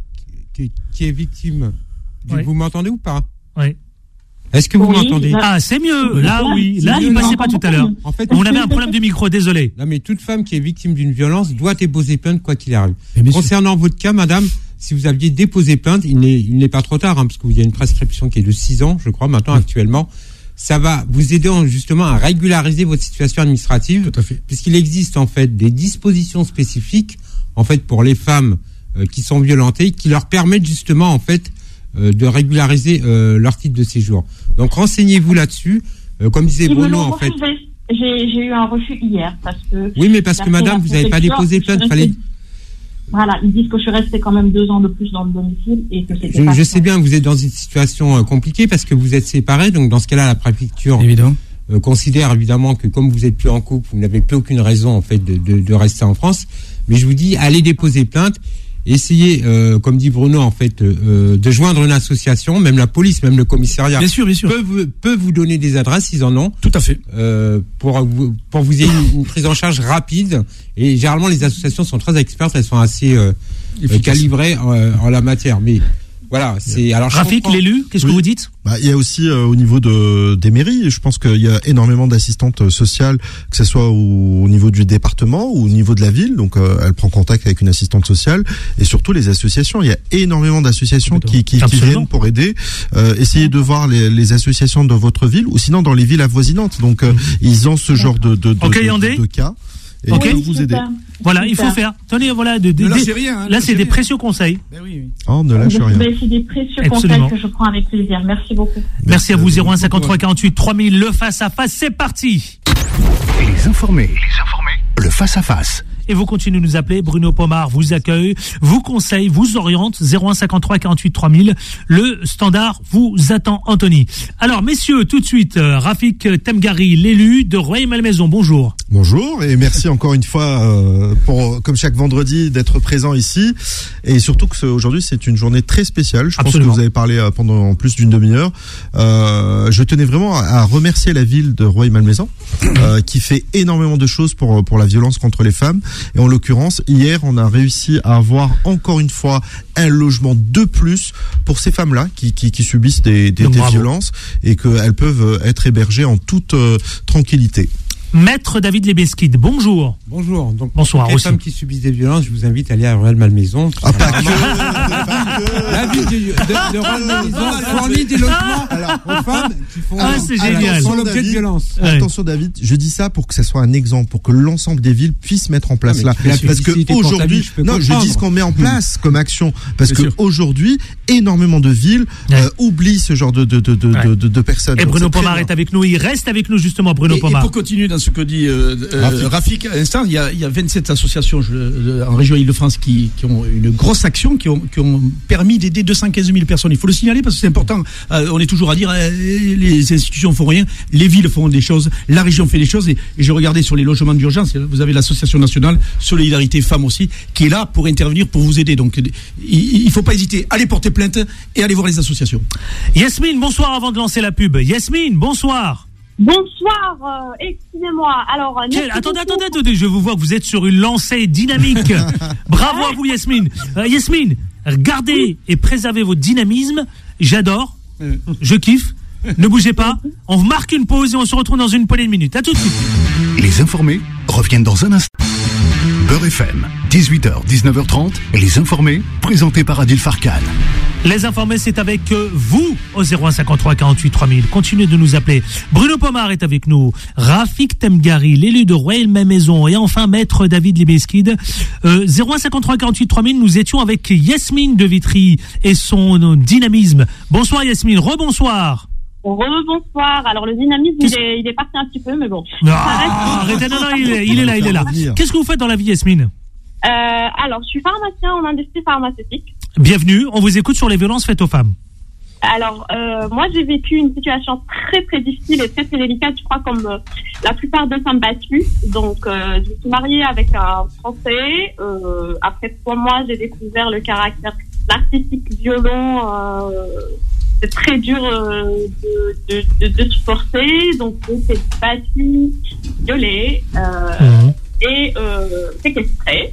qui, qui est victime, oui. vous m'entendez ou pas? Oui. Est-ce que vous oui, m'entendez? Ah, c'est mieux. Là, oui. Là, il ne passait pas tout à l'heure. En fait, on avait un problème de micro, désolé. Non, mais toute femme qui est victime d'une violence doit déposer plainte quoi qu'il arrive. Concernant votre cas, madame, si vous aviez déposé plainte, il n'est, il n'est pas trop tard, hein, parce qu'il y a une prescription qui est de six ans, je crois, maintenant, oui. actuellement. Ça va vous aider en, justement à régulariser votre situation administrative. Tout à fait. Puisqu'il existe, en fait, des dispositions spécifiques, en fait, pour les femmes euh, qui sont violentées, qui leur permettent justement, en fait, euh, de régulariser euh, leur titre de séjour. Donc renseignez-vous là-dessus. Euh, comme disait Bruno, en fait. J'ai, j'ai eu un refus hier parce que. Oui, mais parce que madame, vous n'avez pas déposé plainte. Fallait. Voilà, ils disent que je suis restée quand même deux ans de plus dans le domicile et que c'était. Je, pas je sais bien que vous êtes dans une situation euh, compliquée parce que vous êtes séparés. Donc dans ce cas-là, la préfecture euh, considère évidemment que comme vous êtes plus en couple, vous n'avez plus aucune raison en fait de, de, de rester en France. Mais je vous dis, allez déposer plainte. Essayez, euh, comme dit Bruno, en fait, euh, de joindre une association, même la police, même le commissariat. Bien sûr, bien sûr. Peut vous, peut vous donner des adresses, ils en ont. Tout à fait. Euh, pour vous, pour vous ayez une, une prise en charge rapide. Et généralement, les associations sont très expertes, elles sont assez euh, calibrées en, en la matière. Mais voilà, c'est alors. Rafik, l'élu, qu'est-ce oui. que vous dites? Bah, il y a aussi euh, au niveau de des mairies, je pense qu'il y a énormément d'assistantes sociales, que ce soit au, au niveau du département ou au niveau de la ville. Donc, euh, elle prend contact avec une assistante sociale et surtout les associations. Il y a énormément d'associations qui, qui, qui viennent pour aider. Euh, essayez de voir les, les associations dans votre ville ou sinon dans les villes avoisinantes. Donc, euh, ils ont ce genre de de, de, okay, de, de, de cas. Et okay. ils peuvent vous aider. Voilà, il faut faire. Tenez, voilà, de, de, ne lâchez des, rien, hein, là, c'est des rien. précieux conseils. Ben oui, oui. Oh, ne lâchez rien. C'est des précieux Absolument. conseils que je prends avec plaisir. Merci beaucoup. Merci, Merci à vous. zéro un cinquante-trois quarante-huit trois mille, le face à face, c'est parti. Les informés, les informés, le face à face. Et vous continuez de nous appeler. Bruno Pomar vous accueille, vous conseille, vous oriente. zéro un cinquante-trois quarante-huit trois mille. Le standard vous attend, Anthony. Alors, messieurs, tout de suite, euh, Rafik Temgari, l'élu de Rueil-Malmaison. Bonjour. Bonjour et merci encore une fois euh, pour, comme chaque vendredi, d'être présent ici. Et surtout que ce, aujourd'hui, c'est une journée très spéciale. Je Absolument. pense que vous avez parlé euh, pendant plus d'une demi-heure. Euh, je tenais vraiment à, à remercier la ville de Rueil-Malmaison euh, qui fait énormément de choses pour, pour la violence contre les femmes. Et en l'occurrence, hier, on a réussi à avoir encore une fois un logement de plus pour ces femmes-là qui, qui, qui subissent des, des, des violences et qu'elles peuvent être hébergées en toute euh, tranquillité. Maître David Lebeskid, bonjour. Bonjour. Donc, bonsoir. Pour les femmes qui subissent des violences, je vous invite à aller à Royal Malmaison. Ah, pas que. La ville de, de, de Royal Malmaison fournit des logements alors, aux femmes qui font, ah, c'est génial. font l'objet de violence. Ouais. Attention David, je dis ça pour que ça soit un exemple, pour que l'ensemble des villes puissent mettre en place là. Parce que aujourd'hui, non, je dis ce qu'on met en place comme action. Parce que aujourd'hui, énormément de villes ouais. euh, oublient ce genre de, de, de, de, ouais. de, de, de personnes. Et donc, Bruno Pomar est avec nous, il reste avec nous justement, Bruno et, Pomar. Et pour continuer dans ce que dit euh, euh, Rafik à l'instant, il y a, il y a vingt-sept associations je, de, en région Île-de-France qui, qui ont une grosse action, qui ont, qui ont permis d'aider deux cent quinze mille personnes. Il faut le signaler parce que c'est important. Euh, on est toujours à dire euh, les institutions font rien, les villes font des choses, la région fait des choses. Et, et j'ai regardé sur les logements d'urgence, vous avez l'association nationale Solidarité Femmes aussi, qui est là pour intervenir, pour vous aider. Donc il ne faut pas hésiter, allez porter plainte et allez voir les associations. Yasmine, bonsoir avant de lancer la pub. Yasmine, bonsoir. Bonsoir, euh, excusez-moi. Alors, Quel, attendez, attendez, attendez, je vous vois que vous êtes sur une lancée dynamique. Bravo à vous, Yasmine. Euh, Yasmine, gardez oui. et préservez votre dynamisme. J'adore, je kiffe. Ne bougez pas. On marque une pause et on se retrouve dans une poignée de minutes. À tout de suite. Les informés reviennent dans un instant. Beurre F M, dix-huit heures, dix-neuf heures trente. Les informés, présentés par Adil Farkan. Les informés, c'est avec vous au zéro un cinquante-trois quarante-huit trois mille. Continuez de nous appeler. Bruno Pomar est avec nous. Rafik Temgari, l'élu de Royal Malmaison. Et enfin, Maître David Lebeskid. Euh, zéro un cinquante-trois quarante-huit trois mille, nous étions avec Yasmine de Vitry et son dynamisme. Bonsoir Yasmine, rebonsoir. Rebonsoir. Alors le dynamisme, il est, il est parti un petit peu, mais bon. Ah, arrêtez, non, non, il est, il est là, il est là. Qu'est-ce que vous faites dans la vie, Yasmine ? Euh, alors, je suis pharmacien en industrie pharmaceutique. Bienvenue, on vous écoute sur les violences faites aux femmes. Alors, euh, moi, j'ai vécu une situation très, très difficile et très, très délicate, je crois, comme euh, la plupart des femmes battues. Donc, euh, je me suis mariée avec un Français. Euh, après trois mois, j'ai découvert le caractère narcissique, violent. Euh, c'est très dur euh, de, de, de, de supporter. Donc, j'ai été battue, violée euh, mmh. et euh, séquestrée.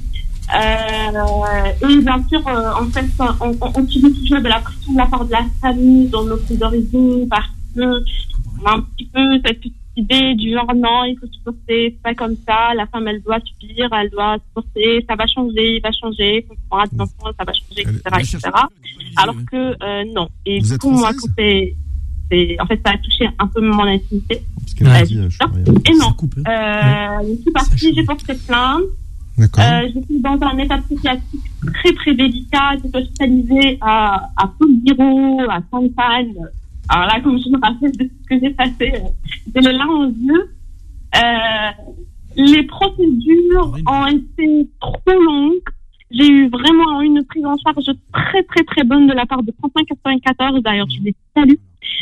Euh, et bien sûr, euh, en fait, on, on, on subit toujours de la pression de la part de la famille dans nos pays d'origine parce que on a un petit peu cette petite idée du genre non, il faut supporter, c'est pas comme ça, la femme elle doit subir, elle doit supporter, ça va changer, il va changer, on aura des enfants, ça va changer, et cetera, et cetera. Alors que euh, non. Et du coup, moi, quand c'est, c'est, en fait, ça a touché un peu mon intimité. Euh, dit, et non. Euh, je suis partie, j'ai porté plainte. Euh, j'étais dans un état psychiatrique très très délicat, j'étais hospitalisée à, à Poligiro, à Sainte-Anne. Alors là, comme je me rappelle de ce que j'ai passé, j'ai les larmes aux yeux. Euh, les procédures ont été trop longues. J'ai eu vraiment une prise en charge très très très bonne de la part de trente-cinq quatre-vingt-quatorze, d'ailleurs je les salue.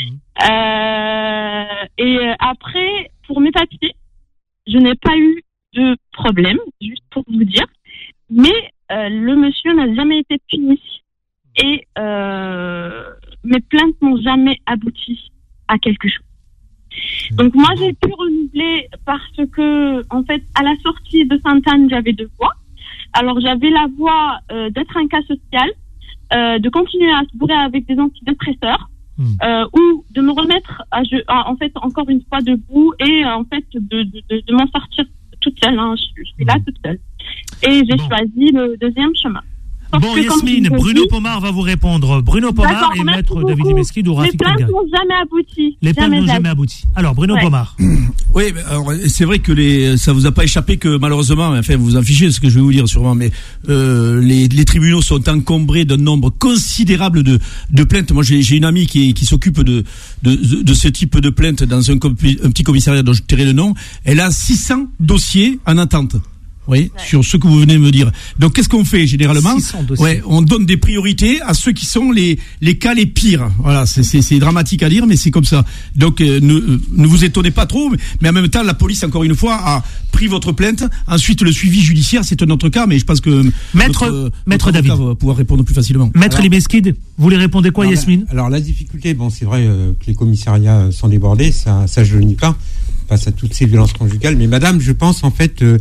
Euh, et après, pour mes papiers, je n'ai pas eu de problème, juste pour vous dire, mais euh, le monsieur n'a jamais été puni et euh, mes plaintes n'ont jamais abouti à quelque chose. Donc moi j'ai pu renouveler parce que en fait à la sortie de Sainte-Anne j'avais deux voies. Alors j'avais la voie euh, d'être un cas social, euh, de continuer à se bourrer avec des antidépresseurs. Mmh. Euh, ou de me remettre à, je, à, en fait encore une fois debout et euh, en fait de, de, de, de m'en sortir toute seule, hein. je, je suis là toute seule. Et j'ai bon. choisi le deuxième chemin. Sauf bon, Yasmine, Bruno dit, Pomar va vous répondre. Bruno Pomar et Maître beaucoup. David Lebeskid ou Rafik Temgari. Les plaintes n'ont jamais abouti. Les plaintes n'ont jamais abouti. Alors, Bruno ouais. Pomar. Oui, alors, c'est vrai que les, ça vous a pas échappé que malheureusement, enfin, vous vous en fichez ce que je vais vous dire sûrement, mais euh, les, les tribunaux sont encombrés d'un nombre considérable de, de plaintes. Moi, j'ai, j'ai une amie qui, qui s'occupe de, de, de ce type de plaintes dans un, un petit commissariat dont je tairai le nom. Elle a six cents dossiers en attente. Oui, ouais. Sur ce que vous venez de me dire. Donc, qu'est-ce qu'on fait généralement ? Ouais, on donne des priorités à ceux qui sont les les cas les pires. Voilà, c'est c'est, c'est dramatique à dire, mais c'est comme ça. Donc, euh, ne ne vous étonnez pas trop, mais en même temps, la police, encore une fois, a pris votre plainte. Ensuite, le suivi judiciaire, c'est un autre cas, mais je pense que Maître notre, Maître notre David va pouvoir répondre plus facilement. Maître Lebeskid, vous les répondez quoi, alors, Yasmine ? Alors, la difficulté, bon, c'est vrai euh, que les commissariats sont débordés, ça, ça je le nie pas, face à toutes ces violences conjugales. Mais madame, je pense en fait, euh,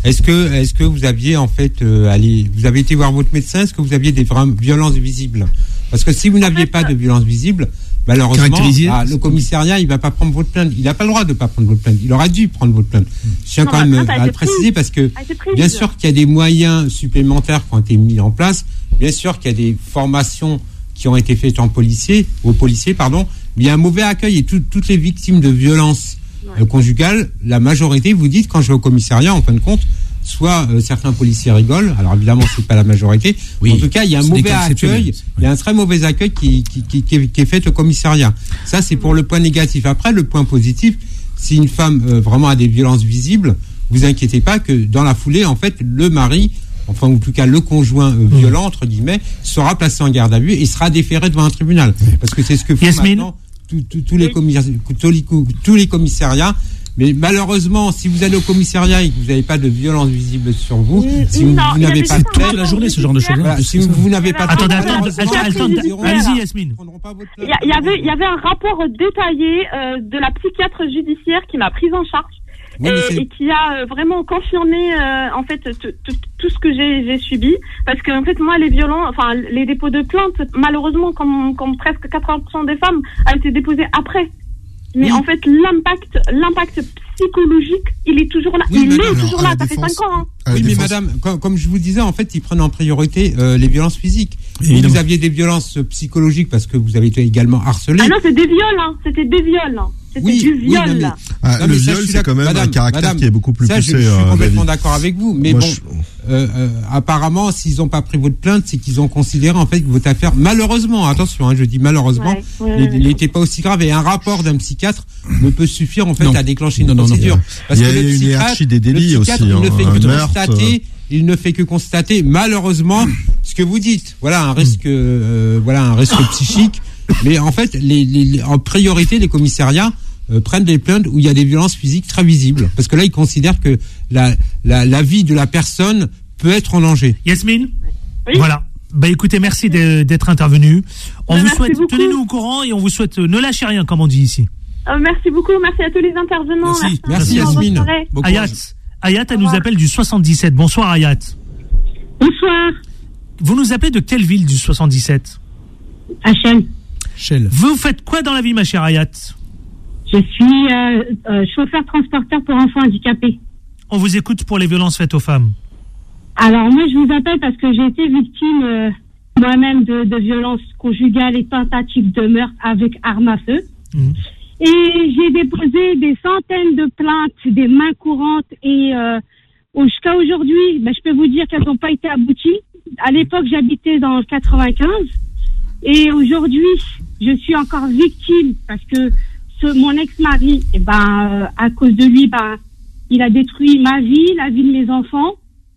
Est-ce que, est-ce que vous aviez en fait, euh, allé, vous avez été voir votre médecin? Est-ce que vous aviez des vraies violences visibles? Parce que si vous n'aviez pas de violences visibles, malheureusement, ah, le commissariat, il va pas prendre votre plainte. Il n'a pas le droit de pas prendre votre plainte. Il aurait dû prendre votre plainte. Je tiens quand même à le préciser parce que, bien sûr qu'il y a des moyens supplémentaires qui ont été mis en place. Bien sûr qu'il y a des formations qui ont été faites en policiers, aux policiers, pardon. Mais il y a un mauvais accueil et tout, toutes les victimes de violences euh, conjugales, la majorité, vous dites, quand je vais au commissariat, en fin de compte, soit euh, certains policiers rigolent, alors évidemment c'est pas la majorité, oui, en tout cas il y a un mauvais accueil, oui. il y a un très mauvais accueil qui, qui, qui, qui, est, qui est fait au commissariat. Ça c'est pour le point négatif. Après le point positif, si une femme euh, vraiment a des violences visibles, vous inquiétez pas que dans la foulée, en fait, le mari, enfin ou en tout cas le conjoint euh, violent, entre guillemets, sera placé en garde à vue et sera déféré devant un tribunal. Parce que c'est ce que font Yasmine. Maintenant tous les, tous les commissariats. Mais malheureusement, si vous allez au commissariat et que vous n'avez pas de violence visible sur vous, mmh, si vous, vous n'avez pas toute la journée ce genre de choses. Voilà, si vous, vous n'avez pas. Attendez, attendez, attendez, allez-y, Yasmine. Il y, y avait, il y avait un rapport détaillé euh, de la psychiatre judiciaire qui m'a prise en charge. Oui, et, et qui a euh, vraiment confirmé euh, en fait t- t- tout ce que j'ai, j'ai subi, parce que en fait moi les violents, enfin les dépôts de plainte, malheureusement comme, comme presque quatre-vingts pour cent des femmes a été déposé après. Mais oui. en fait, l'impact, l'impact psychologique, il est toujours là. Oui, il est toujours là. Ça fait cinq ans. Hein. Oui, mais madame, comme, comme je vous disais, en fait, ils prennent en priorité euh, les violences physiques. Vous, vous aviez des violences psychologiques parce que vous avez été également harcelé. Ah non, c'est des viols. Hein. C'était des viols. Hein. C'était oui, du viol. Oui, mais, ah, non, le mais viol, ça, c'est quand même madame, un caractère madame, qui est beaucoup plus ça, poussé. Je, je suis euh, complètement d'accord avec vous. Mais Moi, bon, je... euh, euh, apparemment, s'ils n'ont pas pris votre plainte, c'est qu'ils ont considéré en fait que votre affaire, malheureusement, attention, hein, je dis malheureusement, ouais, ouais, il n'était pas aussi grave. Et un rapport d'un psychiatre ne peut suffire en fait non. à déclencher une non, procédure. Non, non, parce il y a que le une hiérarchie des délits aussi. Il ne fait hein, que meurtre, constater. Il ne fait que constater, malheureusement, ce que vous dites. Voilà un risque, euh, voilà un risque psychique. Mais en fait, les, les, en priorité, les commissariats euh, prennent des plaintes où il y a des violences physiques très visibles, parce que là, ils considèrent que la, la, la vie de la personne peut être en danger. Yasmine, oui. Voilà. Bah écoutez, merci de, d'être intervenu. On bah, vous souhaite, beaucoup. tenez-nous au courant et on vous souhaite, euh, ne lâchez rien, comme on dit ici. Euh, merci beaucoup, merci à tous les intervenants. Merci, merci, merci Yasmine. Ayat, Ayat, elle nous appelle du soixante-dix-sept. Bonsoir Ayat. Bonsoir. Vous nous appelez de quelle ville du soixante-dix-sept? Hachem. Shell. Vous faites quoi dans la vie, ma chère Ayat? Je suis euh, euh, chauffeur transporteur pour enfants handicapés. On vous écoute pour les violences faites aux femmes. Alors moi, je vous appelle parce que j'ai été victime euh, moi-même de, de violences conjugales et tentatives de meurtre avec arme à feu. Mmh. Et j'ai déposé des centaines de plaintes, des mains courantes et euh, jusqu'à aujourd'hui, ben, je peux vous dire qu'elles n'ont pas été abouties. À l'époque, j'habitais dans le quatre-vingt-quinze et aujourd'hui, je suis encore victime parce que ce, mon ex-mari, eh ben, euh, à cause de lui, ben, il a détruit ma vie, la vie de mes enfants.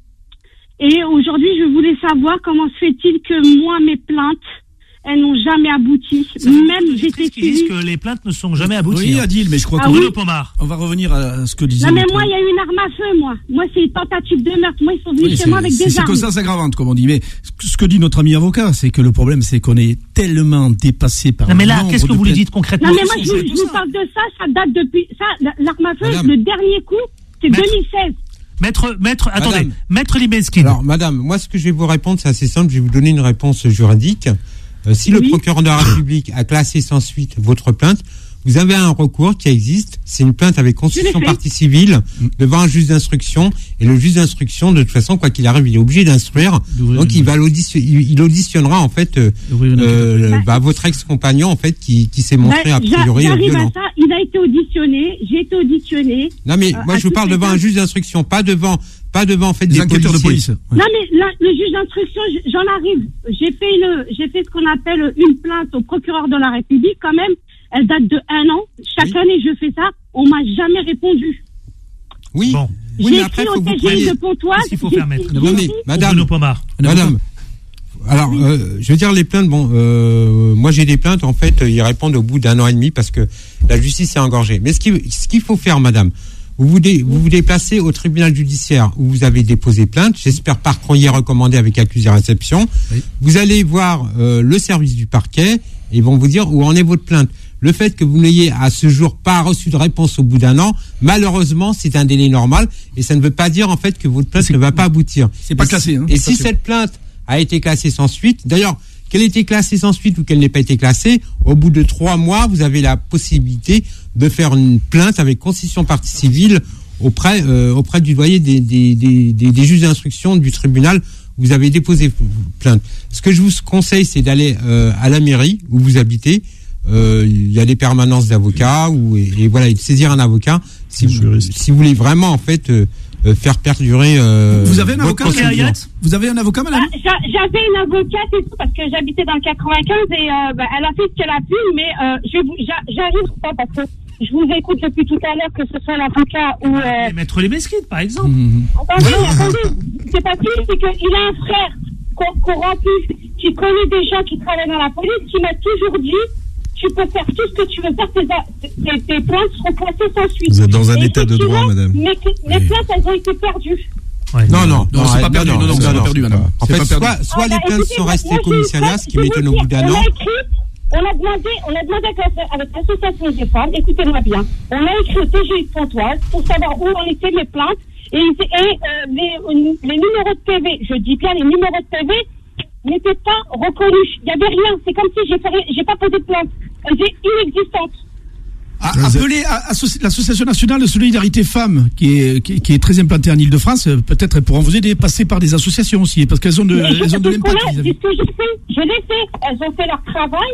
Et aujourd'hui, je voulais savoir comment se fait-il que moi, mes plaintes, elles n'ont jamais abouti. Même j'étais qui disent que les plaintes ne sont jamais abouties. Oui, Adil, mais je crois ah qu'on oui. on va revenir à ce que disait. Non, mais notre... moi, il y a eu une arme à feu, moi. Moi, c'est une tentative de meurtre. Moi, ils sont venus oui, chez moi avec c'est, des c'est armes. C'est circonstance aggravante, comme on dit. Mais ce que dit notre ami avocat, c'est que le problème, c'est qu'on est tellement dépassé par. Non, mais là, qu'est-ce que vous lui dites concrètement? Non, mais moi, je vous, je vous parle de ça. Ça date depuis. Ça, l'arme à feu, madame, le dernier coup, c'est maître, deux mille seize. Maître, maître, madame, attendez, maître Libeski. Alors, madame, moi, ce que je vais vous répondre, c'est assez simple. Je vais vous donner une réponse juridique. Euh, si oui. le procureur de la République a classé sans suite votre plainte, vous avez un recours qui existe. C'est une plainte avec constitution partie civile devant un juge d'instruction. Et le juge d'instruction, de toute façon, quoi qu'il arrive, il est obligé d'instruire. Donc, il va l'audition, il, il auditionnera, en fait, euh, euh, bah, bah, votre ex-compagnon, en fait, qui, qui s'est montré bah, a priori violent. À ça, il a été auditionné. J'ai été auditionné. Non, mais euh, moi, je vous parle devant un juge d'instruction, pas devant, pas devant, en fait, des, des enquêteurs de police. Ouais. Non, mais là, le juge d'instruction, j'en arrive. J'ai fait une, j'ai fait ce qu'on appelle une plainte au procureur de la République, quand même. Elle date de un an. Chaque oui. année, je fais ça. On m'a jamais répondu. Oui. Bon. J'ai oui, écrit au T G I de Pontoise. Qu'est-ce qu'il faut faire, maître? Non, mais, madame, madame, alors, oui. euh, je veux dire, les plaintes, bon, euh, moi, j'ai des plaintes, en fait, ils répondent au bout d'un an et demi parce que la justice est engorgée. Mais ce qu'il, ce qu'il faut faire, madame, vous vous, dé, vous vous déplacez au tribunal judiciaire où vous avez déposé plainte, j'espère par courrier recommandé avec accusé réception. Oui. Vous allez voir euh, le service du parquet et ils vont vous dire où en est votre plainte. le fait que vous n'ayez à ce jour pas reçu de réponse au bout d'un an, malheureusement, c'est un délai normal et ça ne veut pas dire en fait que votre plainte c'est, ne va pas aboutir. C'est pas et classé. Si, hein, et si sûr. Cette plainte a été classée sans suite, d'ailleurs, qu'elle ait été classée sans suite ou qu'elle n'ait pas été classée, au bout de trois mois, vous avez la possibilité de faire une plainte avec concession partie civile auprès euh, auprès du doyen des, des, des, des, des juges d'instruction du tribunal. Vous avez déposé plainte. Ce que je vous conseille, c'est d'aller euh, à la mairie où vous habitez. Euh, il y a des permanences d'avocats ou et, et voilà, et de saisir un avocat si vous, si vous voulez vraiment en fait euh, faire perdurer. Euh, vous avez un avocat, Vous avez un avocat, madame? Bah, j'avais une avocate et tout parce que j'habitais dans le quatre-vingt-quinze et euh, bah, elle a fait ce qu'elle a pu, mais euh, je, j'arrive pas parce que je vous écoute depuis tout à l'heure, que ce soit l'avocat ou... Euh... Maître Les Mesquides, par exemple. Mmh. Attendez, attendez, c'est pas plus, c'est qu'il a un frère corrompu qui connaît des gens qui travaillent dans la police, qui m'a toujours dit, tu peux faire tout ce que tu veux faire, tes, tes, tes plaintes seront classées sans suite. Vous êtes dans un et état de droit, madame. Mes, mes oui. plaintes, elles ont été perdues. Ouais. Non, non, non, non, c'est pas perdu, non, non, c'est pas perdu, madame. En fait, soit, soit ah, les plaintes bah, sont restées commissariat, ce qui m'étonne au bout d'un an. On a demandé, on a demandé avec l'association des femmes, écoutez-moi bien, on a écrit au T G I de Pontoise pour savoir où en étaient les plaintes et, et euh, les, les numéros de P V, je dis bien les numéros de P V, n'étaient pas reconnus. Il n'y avait rien. C'est comme si j'ai, fait, j'ai pas posé de plainte. Elles étaient inexistantes. À, appeler à, à l'association nationale de solidarité femmes qui est, qui, qui est très implantée en Ile-de-France, peut-être elles pourront vous aider, passer par des associations aussi, parce qu'elles ont de, elles ont de l'impact. C'est ce que j'ai fait, je l'ai fait, elles ont fait leur travail,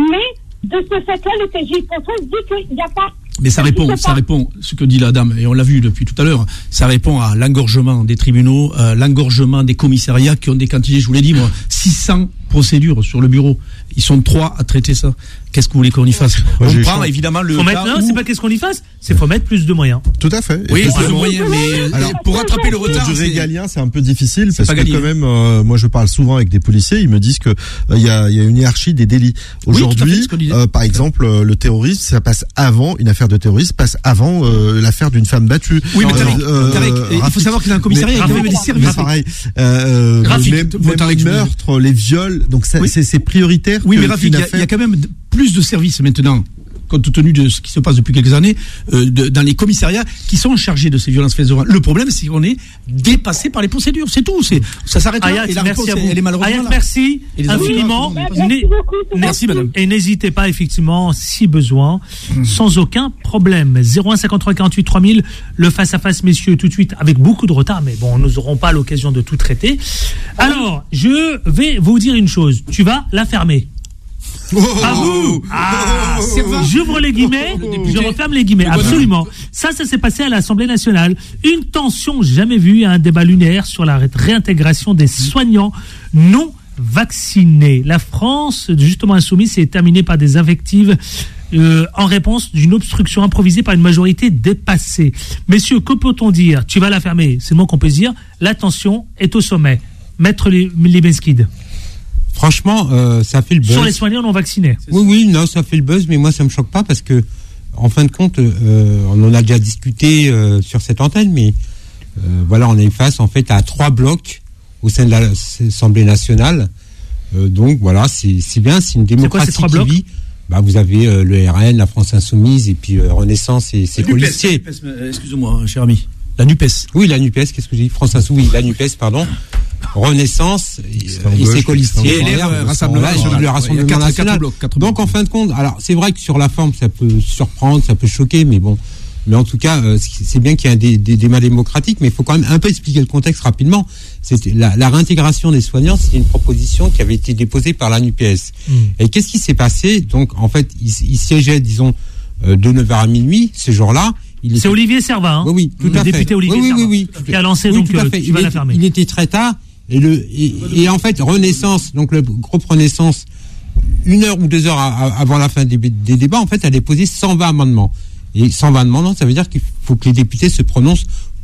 mais de ce fait-là, le T G I Pontoise dit qu'il n'y a pas... Mais ça répond, ça répond, ce que dit la dame, et on l'a vu depuis tout à l'heure, ça répond à l'engorgement des tribunaux, euh, l'engorgement des commissariats qui ont des quantités, je vous l'ai dit moi, six cents procédures sur le bureau. Ils sont trois à traiter ça. Qu'est-ce que vous voulez qu'on y fasse? Moi, On prend évidemment le. Faut mettre, non, où... c'est pas qu'est-ce qu'on y fasse, c'est faut mettre plus de moyens. Tout à fait. Oui, plus de moyens, mais alors, pour rattraper le retard du régalien, c'est un peu difficile parce que gagné. quand même, euh, moi je parle souvent avec des policiers, ils me disent que il euh, y, a, y a une hiérarchie des délits. Aujourd'hui, oui, euh, par exemple, euh, le terrorisme, ça passe avant une affaire de terrorisme, passe avant euh, l'affaire d'une femme battue. Oui, mais Tarek, euh, Tarek, euh, il faut savoir qu'il y a un commissariat, il y a quand même des services. Pareil, euh, Rafik, même, même les meurtres, les viols, donc ça, oui. c'est, c'est prioritaire. Oui, mais Rafik, il y a quand même plus de services maintenant, compte tenu de ce qui se passe depuis quelques années, euh, de, dans les commissariats qui sont chargés de ces violences faites aux femmes. Le problème, c'est qu'on est dépassé par les procédures, c'est tout. C'est, ça s'arrête là. Ayat, et la merci réponse, à vous. elle est malheureusement Ayat, là. merci infiniment. Merci beaucoup. Merci, madame. Et n'hésitez pas, effectivement, si besoin, mmh. sans aucun problème. zéro un cinquante-trois quarante-huit trois mille, le face-à-face, messieurs, tout de suite, avec beaucoup de retard, mais bon, nous n'aurons pas l'occasion de tout traiter. Alors, je vais vous dire une chose. Tu vas la fermer. Oh, à vous. Ah, oh, j'ouvre les guillemets, oh, je referme les guillemets. Absolument. Ça, ça s'est passé à l'Assemblée nationale. Une tension jamais vue à un débat lunaire sur la réintégration des soignants non vaccinés. La France, justement insoumise, s'est terminée par des invectives euh, en réponse d'une obstruction improvisée par une majorité dépassée. Messieurs, que peut-on dire? Tu vas la fermer, c'est le mot qu'on peut dire. La tension est au sommet. Maître Les Mesquides. Franchement, euh, ça fait le buzz. Sur les soignants non vaccinés. Oui, oui, non, ça fait le buzz, mais moi, ça me choque pas parce que, en fin de compte, euh, on en a déjà discuté euh, sur cette antenne, mais euh, voilà, on est face en fait à trois blocs au sein de l'Assemblée nationale. Euh, donc voilà, c'est, c'est bien, c'est une démocratie c'est quoi, ces trois qui vit. Bah, vous avez euh, le R N, la France Insoumise, et puis euh, Renaissance et ses policiers. Excusez-moi, cher ami. La NUPES. Oui, la NUPES, qu'est-ce que j'ai dit? France Insoumise, oui, la NUPES, pardon. Renaissance et, et ses colistiers, et le Rassemblement national. Donc en fin de compte, alors c'est vrai que sur la forme ça peut surprendre, ça peut choquer, mais bon, mais en tout cas euh, c'est bien qu'il y ait des, des débats démocratiques, mais il faut quand même un peu expliquer le contexte rapidement. C'était la, la réintégration des soignants, c'était une proposition qui avait été déposée par la NUPES. Mmh. Et qu'est-ce qui s'est passé? Donc en fait, il, il siégeait, disons, euh, de neuf heures à minuit ces jours-là. Il c'est était... Olivier Servin, hein, oui, oui, tout le à député fait. Olivier oui, Servin, oui, oui, qui a lancé oui, donc euh, tu il vas était, la fermer. Il était très tard. Et, le, et, et en fait, Renaissance, donc le groupe Renaissance, une heure ou deux heures à, à, avant la fin des, des débats, en fait, a déposé cent vingt amendements. Et cent vingt amendements, ça veut dire qu'il faut que les députés se prononcent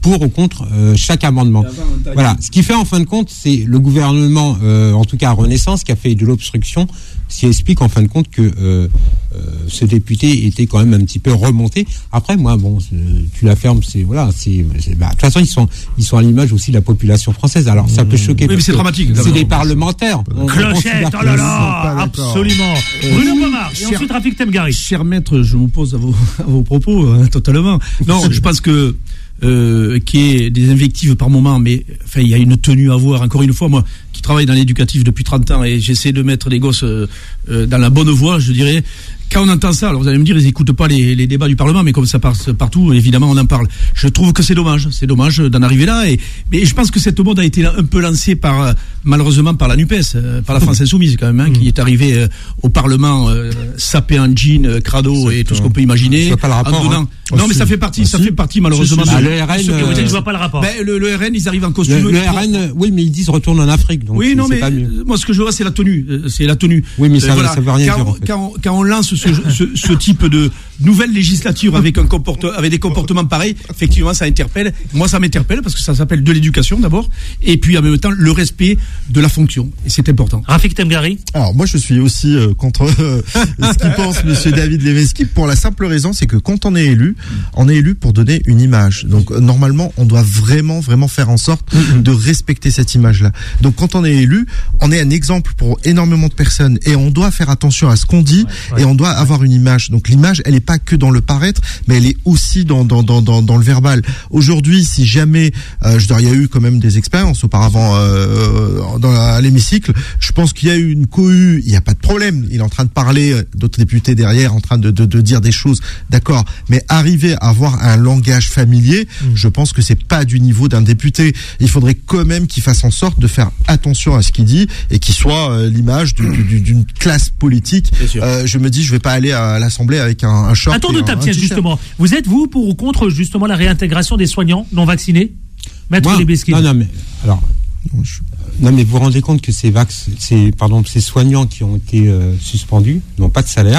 pour ou contre euh, chaque amendement. Voilà. Ce qui fait en fin de compte, c'est le gouvernement, euh, en tout cas Renaissance, qui a fait de l'obstruction, ce qui explique en fin de compte que euh, euh, ce député était quand même un petit peu remonté. Après, moi, bon, tu la fermes, c'est voilà, c'est, c'est bah, de toute façon ils sont ils sont à l'image aussi de la population française. Alors ça peut choquer. Oui, mais c'est dramatique. C'est des parlementaires. On, Clochette, on oh là là, absolument. Euh, Bruno Pomar, et ensuite Rafik Temgari. Cher maître, je m'oppose à vos, à vos propos, hein, totalement. Non, je pense que euh, qu'il y ait des invectives par moment, mais enfin, il y a une tenue à avoir. Encore une fois, moi, qui travaille dans l'éducatif depuis trente ans et j'essaie de mettre les gosses euh, euh, dans la bonne voie, je dirais. Quand on entend ça, alors vous allez me dire, ils n'écoutent pas les, les débats du Parlement, mais comme ça passe partout, évidemment, on en parle. Je trouve que c'est dommage, c'est dommage d'en arriver là. Et mais je pense que cette mode a été un peu lancée par, malheureusement, par la NUPES, euh, par la France Insoumise quand même, hein, mmh. qui est arrivée euh, au Parlement euh, sapé en jean, euh, crado et tout ce qu'on peut imaginer. Je vois pas le rapport. En donnant... hein. Non, mais ça fait partie, ça fait partie malheureusement. Ah, le R N, euh... je vois pas le rapport. Ben, le, le R N, ils arrivent en costume. Le, le R N, oui, mais ils disent retourne en Afrique. Donc oui, non, mais pas moi, ce que je vois, c'est la tenue, c'est la tenue. Oui, mais ça, euh, voilà. ça veut rien quand, dire. En fait. quand, on, quand on lance ce, ce, ce type de nouvelle législature avec un comporte, avec des comportements pareils, effectivement, ça interpelle. Moi, ça m'interpelle parce que ça s'appelle de l'éducation d'abord, et puis en même temps le respect de la fonction, et c'est important. Rafik Temgari. Alors moi, je suis aussi euh, contre euh, ce qu'il pense Monsieur David Leveski pour la simple raison, c'est que quand on est élu, on est élu pour donner une image. Donc euh, normalement, on doit vraiment, vraiment faire en sorte mm-hmm. de respecter cette image-là. Donc quand on est élu, on est un exemple pour énormément de personnes, et on doit faire attention à ce qu'on dit, ouais, ouais. et on doit avoir une image. Donc l'image, elle n'est pas que dans le paraître, mais elle est aussi dans dans dans dans, dans le verbal. Aujourd'hui, si jamais, euh, je veux dire, il y a eu quand même des expériences auparavant euh, dans la, à l'hémicycle, je pense qu'il y a eu une cohue, il n'y a pas de problème. Il est en train de parler, d'autres députés derrière, en train de de, de dire des choses, d'accord. Mais arriver à avoir un langage familier, mmh. je pense que c'est pas du niveau d'un député. Il faudrait quand même qu'il fasse en sorte de faire attention à ce qu'il dit et qu'il soit euh, l'image du, du, d'une classe politique. Euh, je me dis, je vais pas aller à l'Assemblée avec un, un short. Un tour de table, tiens, justement. Vous êtes, vous, pour ou contre, justement, la réintégration des soignants non vaccinés? Maître Leveski. Non, non, mais, alors, je, non, mais vous vous rendez compte que ces vax, ces, pardon, ces soignants qui ont été euh, suspendus n'ont pas de salaire,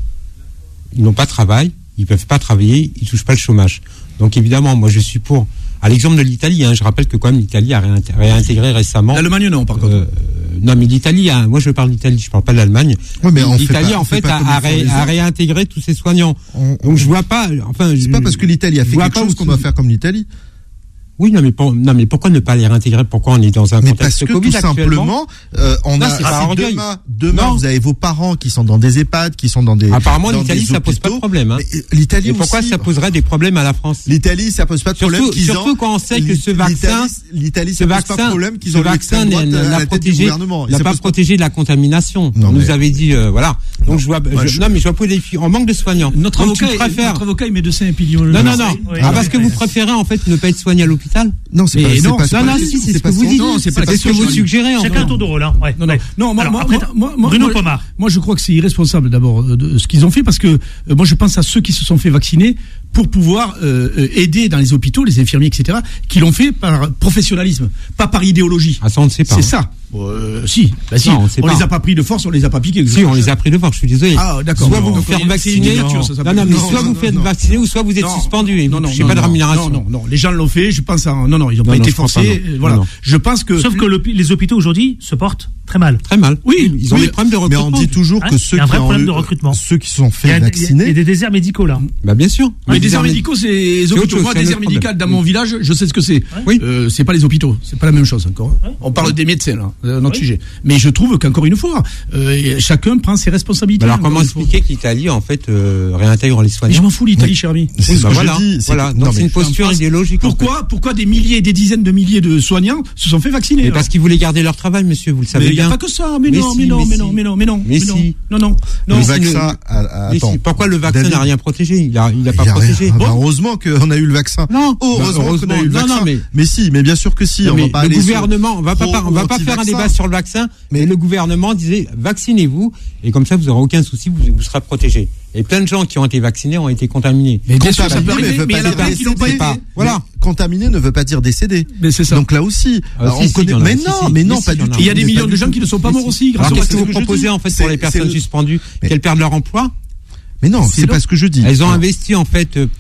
ils n'ont pas de travail, ils peuvent pas travailler, ils touchent pas le chômage. Donc, évidemment, moi, je suis pour. À l'exemple de l'Italie, hein, je rappelle que quand même l'Italie a réintégré, réintégré récemment. L'Allemagne non, par contre. Euh, non, mais l'Italie, a, moi je parle d'Italie, je parle pas de l'Allemagne. Oui, mais l'Italie pas, en fait a, a, ré, a réintégré tous ses soignants. On, on, Donc je vois pas. Enfin, c'est je, pas parce que l'Italie a fait quelque chose qu'on doit faire comme l'Italie. Oui, non mais, pour, non, mais pourquoi ne pas les réintégrer? Pourquoi on est dans un mais contexte parce que Covid tout simplement, euh, on non, a si demain, demain vous avez vos parents qui sont dans des EHPAD, qui sont dans des. Apparemment, dans l'Italie, ça pose pas de problème. Hein. L'Italie Et pourquoi aussi, ça poserait des problèmes à la France? L'Italie, ça pose pas de problème. Surtout, surtout quand on sait que ce vaccin, l'Italie, ce ça vaccin, pose pas de problème qu'ils ce ont vaccin n'a protégé, n'a pas protégé de la contamination. On nous avait dit, voilà. Donc je vois, non mais je vois pas des filles. On manque de soignants. Notre avocat, notre avocat est médecin épidémiologue. Non, non, non. Ah parce que vous préférez en fait ne pas être soigné à l'hôpital? Non, c'est pas, non, pas, non, non, si, c'est ce que vous dites. Non, c'est pas ce que vous suggérez. Chacun un tour de rôle, hein. Ouais. Non, non, non, moi, Alors, moi, après, moi, moi, Bruno moi, Pomar. Moi, je crois que c'est irresponsable d'abord de ce qu'ils ont fait parce que euh, moi, je pense à ceux qui se sont fait vacciner pour pouvoir euh, aider dans les hôpitaux, les infirmiers, et cetera, qui l'ont fait par professionnalisme, pas par idéologie. Ah, ça, on ne sait pas. C'est ça. Euh, si, bah si. Non, on, on les a pas pris de force, on les a pas piqués. Si, on les a pris de force. Je suis désolé. Ah, d'accord. Soit vous vous faites vacciner, non, non, mais soit vous faites vacciner ou soit vous êtes suspendu et vous ne touchez pas de rémunération. Non, non, non. Les gens l'ont fait. Je pense à non, non, ils n'ont pas été forcés. Voilà. Je pense que. Sauf que les hôpitaux aujourd'hui se portent très mal. Très mal. Oui, ils ont des problèmes de recrutement. Mais on dit toujours que ceux qui ont eu, ceux qui sont fait vacciner, il y a des déserts médicaux là. Bah bien sûr. Mais les déserts médicaux, c'est les hôpitaux. Moi, désert médical dans mon village, je sais ce que c'est. Oui. C'est pas les hôpitaux. C'est pas la même chose encore. On parle des médecins là, notre sujet. Mais je trouve qu'encore une fois, euh, chacun prend ses responsabilités. Alors comment expliquer que l'Italie en fait euh, réintègre les soignants? Mais je m'en fous l'Italie, cher ami. C'est ce que je dis. Voilà. Donc c'est une posture idéologique. Pourquoi, pourquoi des milliers, des dizaines de milliers de soignants se sont fait vacciner? Mais parce qu'ils voulaient garder leur travail, monsieur. Vous le savez bien. Mais il n'y a pas que ça. Mais non, mais non, mais non, mais non, mais non, mais si. Non, non, non. Le vaccin. Attends. Pourquoi le vaccin n'a rien protégé? Il a, il a pas protégé. Heureusement qu'on a eu le vaccin. Non. Heureusement qu'on a eu le vaccin. Mais si, mais bien sûr que si. On va pas aller. Le gouvernement, on va pas, on va pas faire un débat sur le vaccin. Mais le gouvernement disait vaccinez-vous et comme ça vous n'aurez aucun souci, vous, vous serez protégé. Et plein de gens qui ont été vaccinés ont été contaminés. Mais bien sûr, ça peut arriver, mais il y en a plein qui n'ont pas été. Voilà. Contaminé ne veut pas dire décédé. Mais c'est ça. Donc là aussi, ah, on si, connaît. Si, mais si, non, si, mais si, non, si, pas si, du tout. Il y a des millions de gens qui ne sont pas morts aussi. Alors qu'est-ce que vous proposez en fait pour les personnes suspendues qu'elles perdent leur emploi? Mais non, c'est pas ce que je dis. Elles ont investi en fait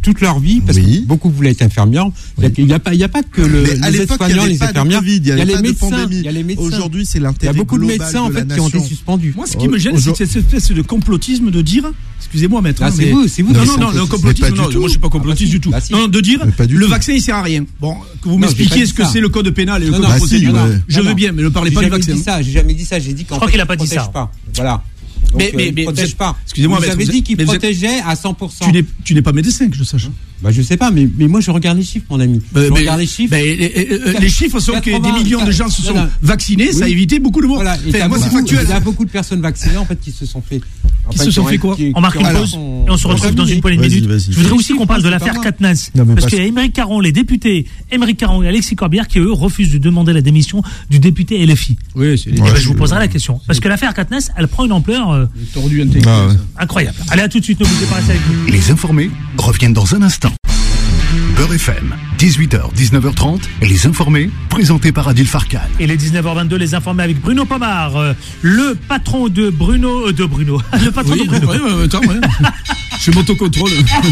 toute leur vie, parce oui. que beaucoup voulaient être infirmières. Oui. Il n'y a pas, il y a pas que le, les aides-soignants, les infirmières. Il y, il y a les pas médecins. De il y a les médecins. Aujourd'hui, c'est l'intérêt. Il y a beaucoup de médecins en de fait qui ont été suspendus. Moi, ce qui me gêne, c'est cette espèce de complotisme de dire. Excusez-moi, maître. Ah, c'est vous, c'est vous. Non, non, non, le complotisme. Non, moi, je suis pas complotiste du tout. Non, de dire le vaccin, il sert à rien. Bon, que vous m'expliquiez ce que c'est le code pénal et le code de procédure. Je veux bien, mais ne parlez pas du vaccin. J'ai jamais dit ça. J'ai dit qu'en fait, il a pas dit ça. Voilà. Donc, mais, mais, euh, mais protège êtes, pas. Excusez-moi, vous avez dit qu'il protégeait êtes, à cent pour cent. Tu n'es, tu n'es pas médecin, que je sache. Bah, je sais pas, mais, mais moi je regarde les chiffres, mon ami. Euh, je mais, regarde les chiffres. Bah, les, les, les chiffres sont que des millions de gens se sont non, non. vaccinés, oui. ça a évité beaucoup de morts. Voilà. Enfin, moi, beaucoup, c'est factuel. Il y a beaucoup de personnes vaccinées en fait qui se sont fait. Qui se sont fait quoi? On marque une pause et on se retrouve dans une poignée de minutes. Je voudrais aussi qu'on parle de l'affaire Quatennens, parce qu'il y a Aymeric Caron, les députés Aymeric Caron et Alexis Corbière qui eux refusent de demander la démission du député L F I. Oui, c'est. Je vous poserai la question, parce que l'affaire Quatennens, elle prend une ampleur incroyable. Allez, à tout de suite, ne bougez pas, restez avec nous. Les informés reviennent dans un instant. Beurre F M, dix-huit heures dix-neuf heures trente, les informés, présentés par Adil Farkan. Et les dix-neuf heures vingt-deux, les informés avec Bruno Pomar, euh, le patron de Bruno, euh, de Bruno, le patron oui, de Bruno. Oui, oui, attends, ouais. Je m'autocontrôle.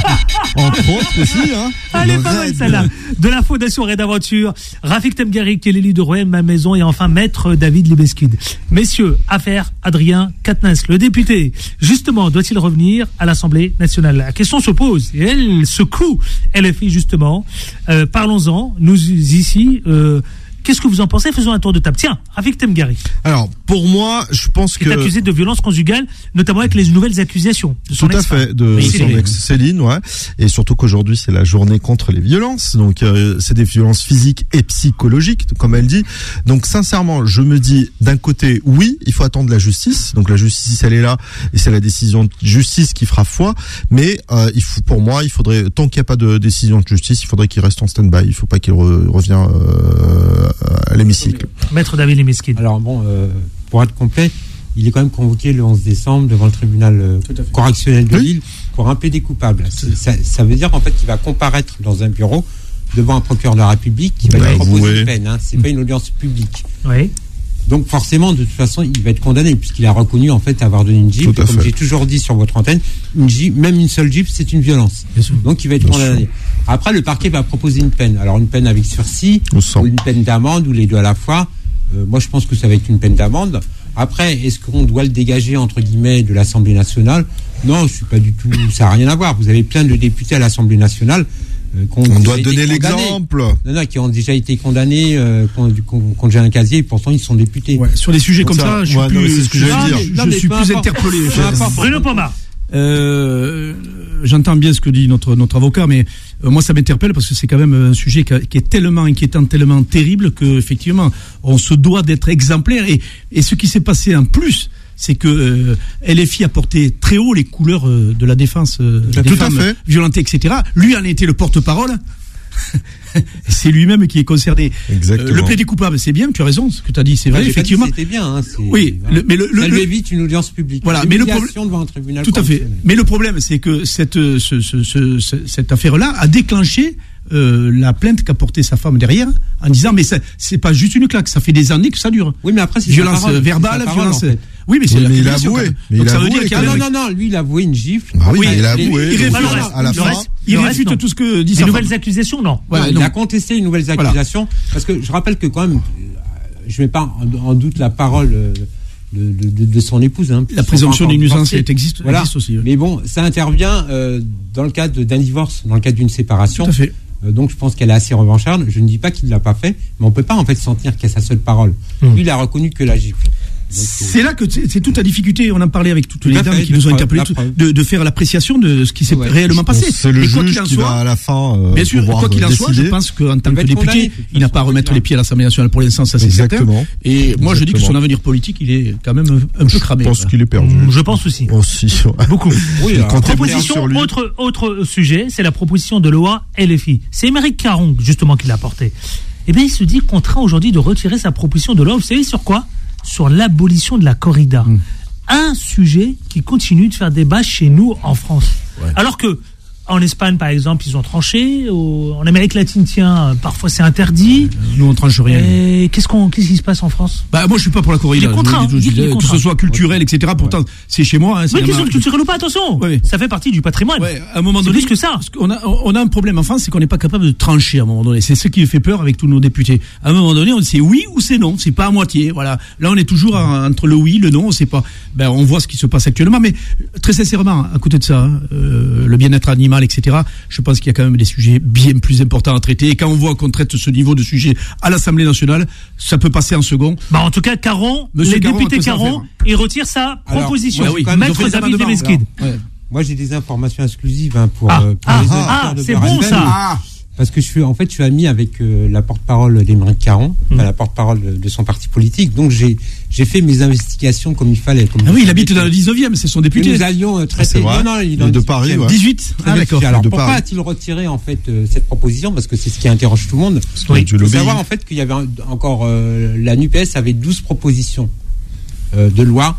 Entre autres aussi, hein. Allez, pas mal celle-là. De la Fondation Red Aventure, Rafik Temgari, qui est l'élu de Rouen, ma maison, et enfin Maître David Libeskid. Messieurs, affaire Adrien Quatennens, le député. Justement, doit-il revenir à l'Assemblée nationale? La question se pose, et elle secoue L F I, justement. Euh, parlons-en. Nous, ici, euh, qu'est-ce que vous en pensez? Faisons un tour de table. Tiens, Rafik Temgari. Alors, pour moi, je pense qui que... est accusé de violence conjugale, notamment avec les nouvelles accusations de son Tout à ex-femme. fait, de son ex Céline, ouais. Et surtout qu'aujourd'hui, c'est la journée contre les violences. Donc, euh, c'est des violences physiques et psychologiques, comme elle dit. Donc, sincèrement, je me dis, d'un côté, oui, il faut attendre la justice. Donc, la justice, elle est là. Et c'est la décision de justice qui fera foi. Mais, euh, il faut, pour moi, il faudrait, tant qu'il n'y a pas de décision de justice, il faudrait qu'il reste en stand-by. Il faut pas qu'il re, revienne euh, à l'hémicycle. Maître David Libeskid. Alors, bon, euh, pour être complet, il est quand même convoqué le onze décembre devant le tribunal euh, correctionnel de oui. Lille pour un plaidé coupable. Ça, ça veut dire en fait qu'il va comparaître dans un bureau devant un procureur de la République qui va ouais, lui proposer ouais. une peine. Hein. C'est mmh. pas une audience publique. Oui. Donc forcément, de toute façon, il va être condamné puisqu'il a reconnu en fait avoir donné une gifle. Comme j'ai toujours dit sur votre antenne, une gifle, même une seule gifle, c'est une violence. Donc il va être Bien condamné. Sûr. Après, le parquet va proposer une peine. Alors une peine avec sursis ou une peine d'amende ou les deux à la fois. Euh, moi, je pense que ça va être une peine d'amende. Après, est-ce qu'on doit le dégager, entre guillemets, de l'Assemblée nationale? Non, je suis pas du tout... Ça n'a rien à voir. Vous avez plein de députés à l'Assemblée nationale euh, qui ont On doit donner l'exemple. Non, non, qui ont déjà été condamnés, euh, qui ont déjà un casier, et pourtant ils sont députés. Ouais, sur des sujets comme ça, ça je suis ouais, plus, non, c'est ce que je, j'allais dire. je, je suis plus interpellé. Bruno Pomar. Euh, j'entends bien ce que dit notre notre avocat, mais euh, moi ça m'interpelle parce que c'est quand même un sujet qui, a, qui est tellement inquiétant, tellement terrible que effectivement on se doit d'être exemplaire. Et, et ce qui s'est passé en plus, c'est que euh, L F I a porté très haut les couleurs euh, de la défense euh, des Tout femmes à fait. violentées, et cetera. Lui en a été le porte-parole. C'est lui-même qui est concerné. Exactement. Euh, le plaidé coupable, c'est bien, tu as raison, ce que tu as dit, c'est vrai, enfin, effectivement. C'était bien, hein, oui, voilà. le, mais le, ça le, lui évite une audience publique. Voilà, mais le problème devant un tribunal. Tout à fait. Mais le problème, c'est que cette ce, ce, ce, ce, cette affaire-là a déclenché euh, la plainte qu'a portée sa femme derrière, en disant mais ça, c'est pas juste une claque, ça fait des années que ça dure. Oui, mais après c'est violence parole, verbale, parole, violence. En fait. Oui, mais c'est oui, mais il a avoué. Mais Donc il ça a veut avoué dire qu'il y a non, non, non, lui il a avoué une gifle. Ah oui, oui, il a avoué. Il réfute à la fin. Il réfute tout ce que dit sa femme. Les nouvelles accusations, non. Voilà, il a contesté les nouvelles accusations parce que je rappelle que quand même, je mets pas en doute la parole. De, de, de, de son épouse. Hein, la présomption d'innocence existe, voilà. existe aussi. Oui. Mais bon, ça intervient euh, dans le cadre d'un divorce, dans le cadre d'une séparation. Tout à fait. Euh, donc je pense qu'elle est assez revancharde. Je ne dis pas qu'il ne l'a pas fait, mais on ne peut pas en fait s'en tenir qu'à sa seule parole. Mmh. Lui, il a reconnu que la gifle. C'est là que c'est toute la difficulté. On en parlait avec toutes les dames qui nous ont interpellés de, de faire l'appréciation de ce qui s'est ouais. réellement passé. C'est le juge qui va à la fin. Euh, bien sûr, quoi qu'il en soit, je pense qu'en tant que député, il n'a pas à remettre les pieds à l'Assemblée nationale pour l'instant, ça c'est certain. Et moi, je dis que son avenir politique, il est quand même un peu cramé. Je pense qu'il est perdu. Je pense aussi. Aussi. Beaucoup. Proposition. Autre autre sujet, c'est la proposition de loi L F I. C'est Aymeric Caron justement qui l'a portée. Eh bien, il se dit contraint aujourd'hui de retirer sa proposition de loi. Vous savez sur quoi? Sur l'abolition de la corrida. Mmh. Un sujet qui continue de faire débat chez nous en France. Ouais. Alors que En Espagne, par exemple, ils ont tranché. Au, en Amérique latine, tiens, parfois c'est interdit. Nous, on tranche rien. Et qu'est-ce, qu'on, qu'est-ce qui se passe en France? Bah, moi, je suis pas pour la corrida. Les contrats, je, je, je, que ce soit culturel, et cetera. Pourtant, ouais. c'est chez moi. Hein, c'est oui, question culturelle ou pas, attention. Ouais. Ça fait partie du patrimoine. Ouais, à un moment c'est donné, plus que ça. On a, on a un problème en France, c'est qu'on n'est pas capable de trancher à un moment donné. C'est ce qui fait peur avec tous nos députés. À un moment donné, on dit c'est oui ou c'est non. C'est pas à moitié. Voilà. Là, on est toujours entre le oui, le non. On sait pas. Ben, on voit ce qui se passe actuellement. Mais très sincèrement, à côté de ça, hein, euh, le bien-être animal, et cetera. Je pense qu'il y a quand même des sujets bien plus importants à traiter. Et quand on voit qu'on traite ce niveau de sujet à l'Assemblée nationale, ça peut passer en second. Bah, en tout cas, Caron, Monsieur les Caron députés Caron, il retire sa Alors, proposition. moi, oui, Maître David Lebeskid. Ouais. Moi, j'ai des informations exclusives hein, pour, ah, euh, pour ah, les ah, auditeurs de c'est Beurre bon F M. ça. Ah. Parce que je suis, en fait, je suis ami avec euh, la porte-parole d'Émeric Caron, mmh. enfin, la porte-parole de, de son parti politique. Donc, j'ai, j'ai fait mes investigations comme il fallait. Comme ah oui, il habite dans le dix-neuvième, c'est son député. Nous allions euh, traiter. Ah, non, non, il est dans de Paris, ouais. dix-huit. Ah, d'accord. Alors, de pourquoi Paris. a-t-il retiré, en fait, euh, cette proposition? Parce que c'est ce qui interroge tout le monde. Oui, il faut savoir, en fait, qu'il y avait un, encore, euh, la NUPES avait douze propositions euh, de loi,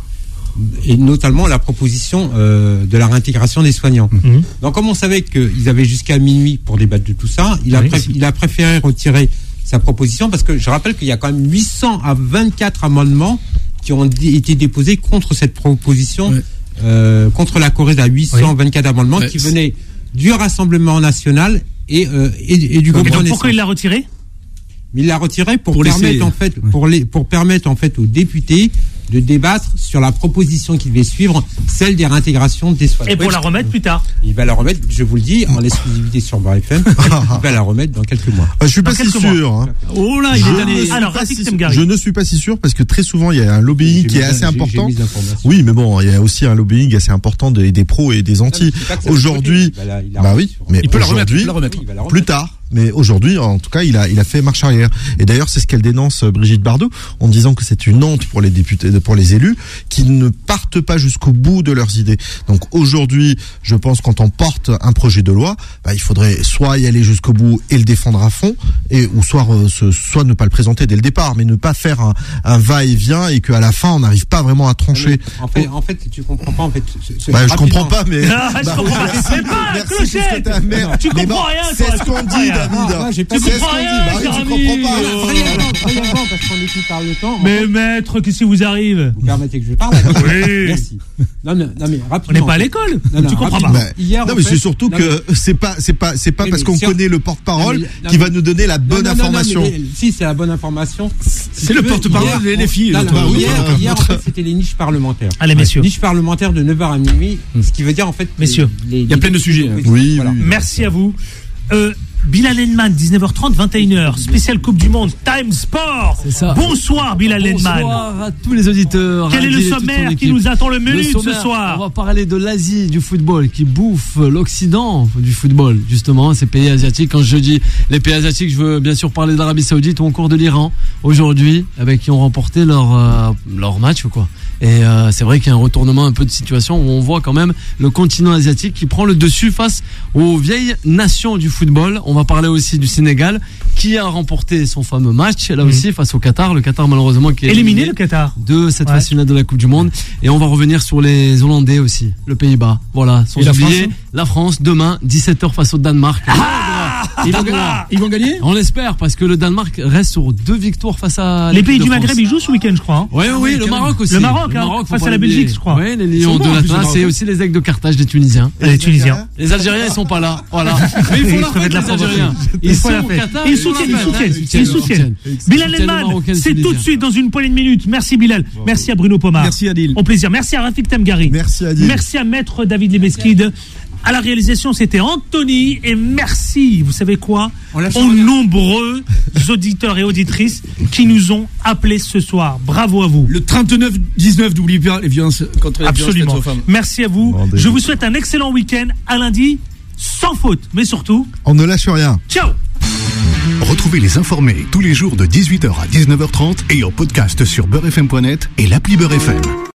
et notamment la proposition euh, de la réintégration des soignants. Mmh. Donc, comme on savait qu'ils avaient jusqu'à minuit pour débattre de tout ça, il a, oui, préf- il a préféré retirer sa proposition parce que je rappelle qu'il y a quand même huit cents à vingt-quatre amendements qui ont d- été déposés contre cette proposition, oui. euh, contre la corrida. huit cent vingt-quatre oui. amendements oui. qui venaient du Rassemblement national et, euh, et, et du groupe Renaissance. Pourquoi il l'a retiré? Mais il l'a retiré pour, pour permettre laisser... en fait oui. pour les pour permettre en fait aux députés de débattre sur la proposition qui devait suivre, celle des réintégrations des soignants. Et pour oui, la remettre plus tard. Il va la remettre, je vous le dis, en exclusivité sur Beurre F M. Il va la remettre dans quelques mois. Je suis dans pas si sûr. Hein. Oh là, il je est allé. Alors, si je ne suis pas si sûr parce que très souvent il y a un lobbying j'ai qui est assez j'ai, important. J'ai oui, mais bon, il y a aussi un lobbying assez important des, des pros et des anti. Aujourd'hui, bah, là, bah oui, mais il peut la remettre, la remettre. Oui, plus tard. Mais aujourd'hui, en tout cas, il a, il a fait marche arrière. Et d'ailleurs, c'est ce qu'elle dénonce Brigitte Bardot, en disant que c'est une honte pour les députés, pour les élus, qui ne partent pas jusqu'au bout de leurs idées. Donc aujourd'hui, je pense quand on porte un projet de loi, bah, il faudrait soit y aller jusqu'au bout et le défendre à fond, et ou soit, euh, soit ne pas le présenter dès le départ, mais ne pas faire un, un va-et-vient et qu'à la fin, on n'arrive pas vraiment à trancher. En fait, en fait, tu comprends pas. En fait, ce, bah, je comprends pas, mais ah, bah, je comprends pas. C'est pas merci parce que t'as merde. Tu comprends bon, rien. C'est ce qu'on dit, David. Ah, tu comprends rien, bah, oui, tu comprends pas. Oh. Parce qu'on écoute par le temps. Mais fait, maître, qu'est-ce qui vous arrive? Vous permettez que je parle? Oui. Merci. Non, mais, non, mais rapidement. On n'est pas à l'école. Non, non, tu comprends pas. Bah, Hier, non, mais fait, c'est surtout non, que mais... c'est pas, c'est pas, c'est pas oui, parce qu'on si connaît on... le porte-parole non, mais, qui va nous donner la bonne non, non, information. Non, non, mais, si, c'est la bonne information. C'est le porte-parole des les filles. Hier, en fait, c'était les niches parlementaires. Allez, messieurs. Niches parlementaires de neuf heures à minuit. Ce qui veut dire, en fait, messieurs, il y a plein de sujets. Oui. Merci à vous. Bilal Elman, dix-neuf heures trente, vingt et une heures, spéciale Coupe du Monde, Time Sport. C'est ça. Bonsoir Bilal Elman. Bonsoir à tous les auditeurs. Quel est le sommaire qui nous attend le menu le sommaire, ce soir? On va parler de l'Asie du football qui bouffe l'Occident du football, justement, ces pays asiatiques. Quand je dis les pays asiatiques, je veux bien sûr parler d'Arabie Saoudite ou encore de l'Iran aujourd'hui, avec qui ont remporté leur, euh, leur match, quoi. Et euh, c'est vrai qu'il y a un retournement un peu de situation où on voit quand même le continent asiatique qui prend le dessus face aux vieilles nations du football. On va parler aussi du Sénégal qui a remporté son fameux match là mmh. aussi face au Qatar. Le Qatar malheureusement qui est éliminé, éliminé le Qatar de cette ouais. phase finale de la Coupe du Monde. Et on va revenir sur les Hollandais aussi, le Pays-Bas. Voilà, sans oublier la France demain dix-sept heures face au Danemark. Ah ils, vont ah ils vont gagner. On l'espère parce que le Danemark reste sur deux victoires face à les pays du Maghreb. Ils jouent ce week-end, je crois. Hein. Oui, oui, le Maroc aussi. Le Maroc, le Maroc hein, face à la Belgique, je crois. Oui, les Lions de l'Atlas et aussi les Aigles de Carthage des Tunisiens. Et les Tunisiens. Les Algériens, ils sont pas là. Voilà. Mais il faut leur faire les Algériens. Ils sont au Qatar. Ils soutiennent, ils soutiennent, ils soutiennent. Bilal Elman, c'est tout de suite dans une poignée de minutes. Merci Bilal. Merci à Bruno Pomar. Merci Adil. Au plaisir. Merci à Rafik Temgari. Merci Adil. Merci à Maître David Lebeskid. À la réalisation, c'était Anthony. Et merci, vous savez quoi, aux nombreux auditeurs et auditrices qui nous ont appelés ce soir. Bravo à vous. Le trente-neuf dix-neuf, n'oubliez pas les violences contre les Absolument. violences faites aux femmes. Merci à vous. Bon, je vous souhaite un excellent week-end. À lundi, sans faute. Mais surtout, on ne lâche rien. Ciao. Retrouvez les informés tous les jours de dix-huit heures à dix-neuf heures trente et en podcast sur beurre f m point net et l'appli Beurre F M.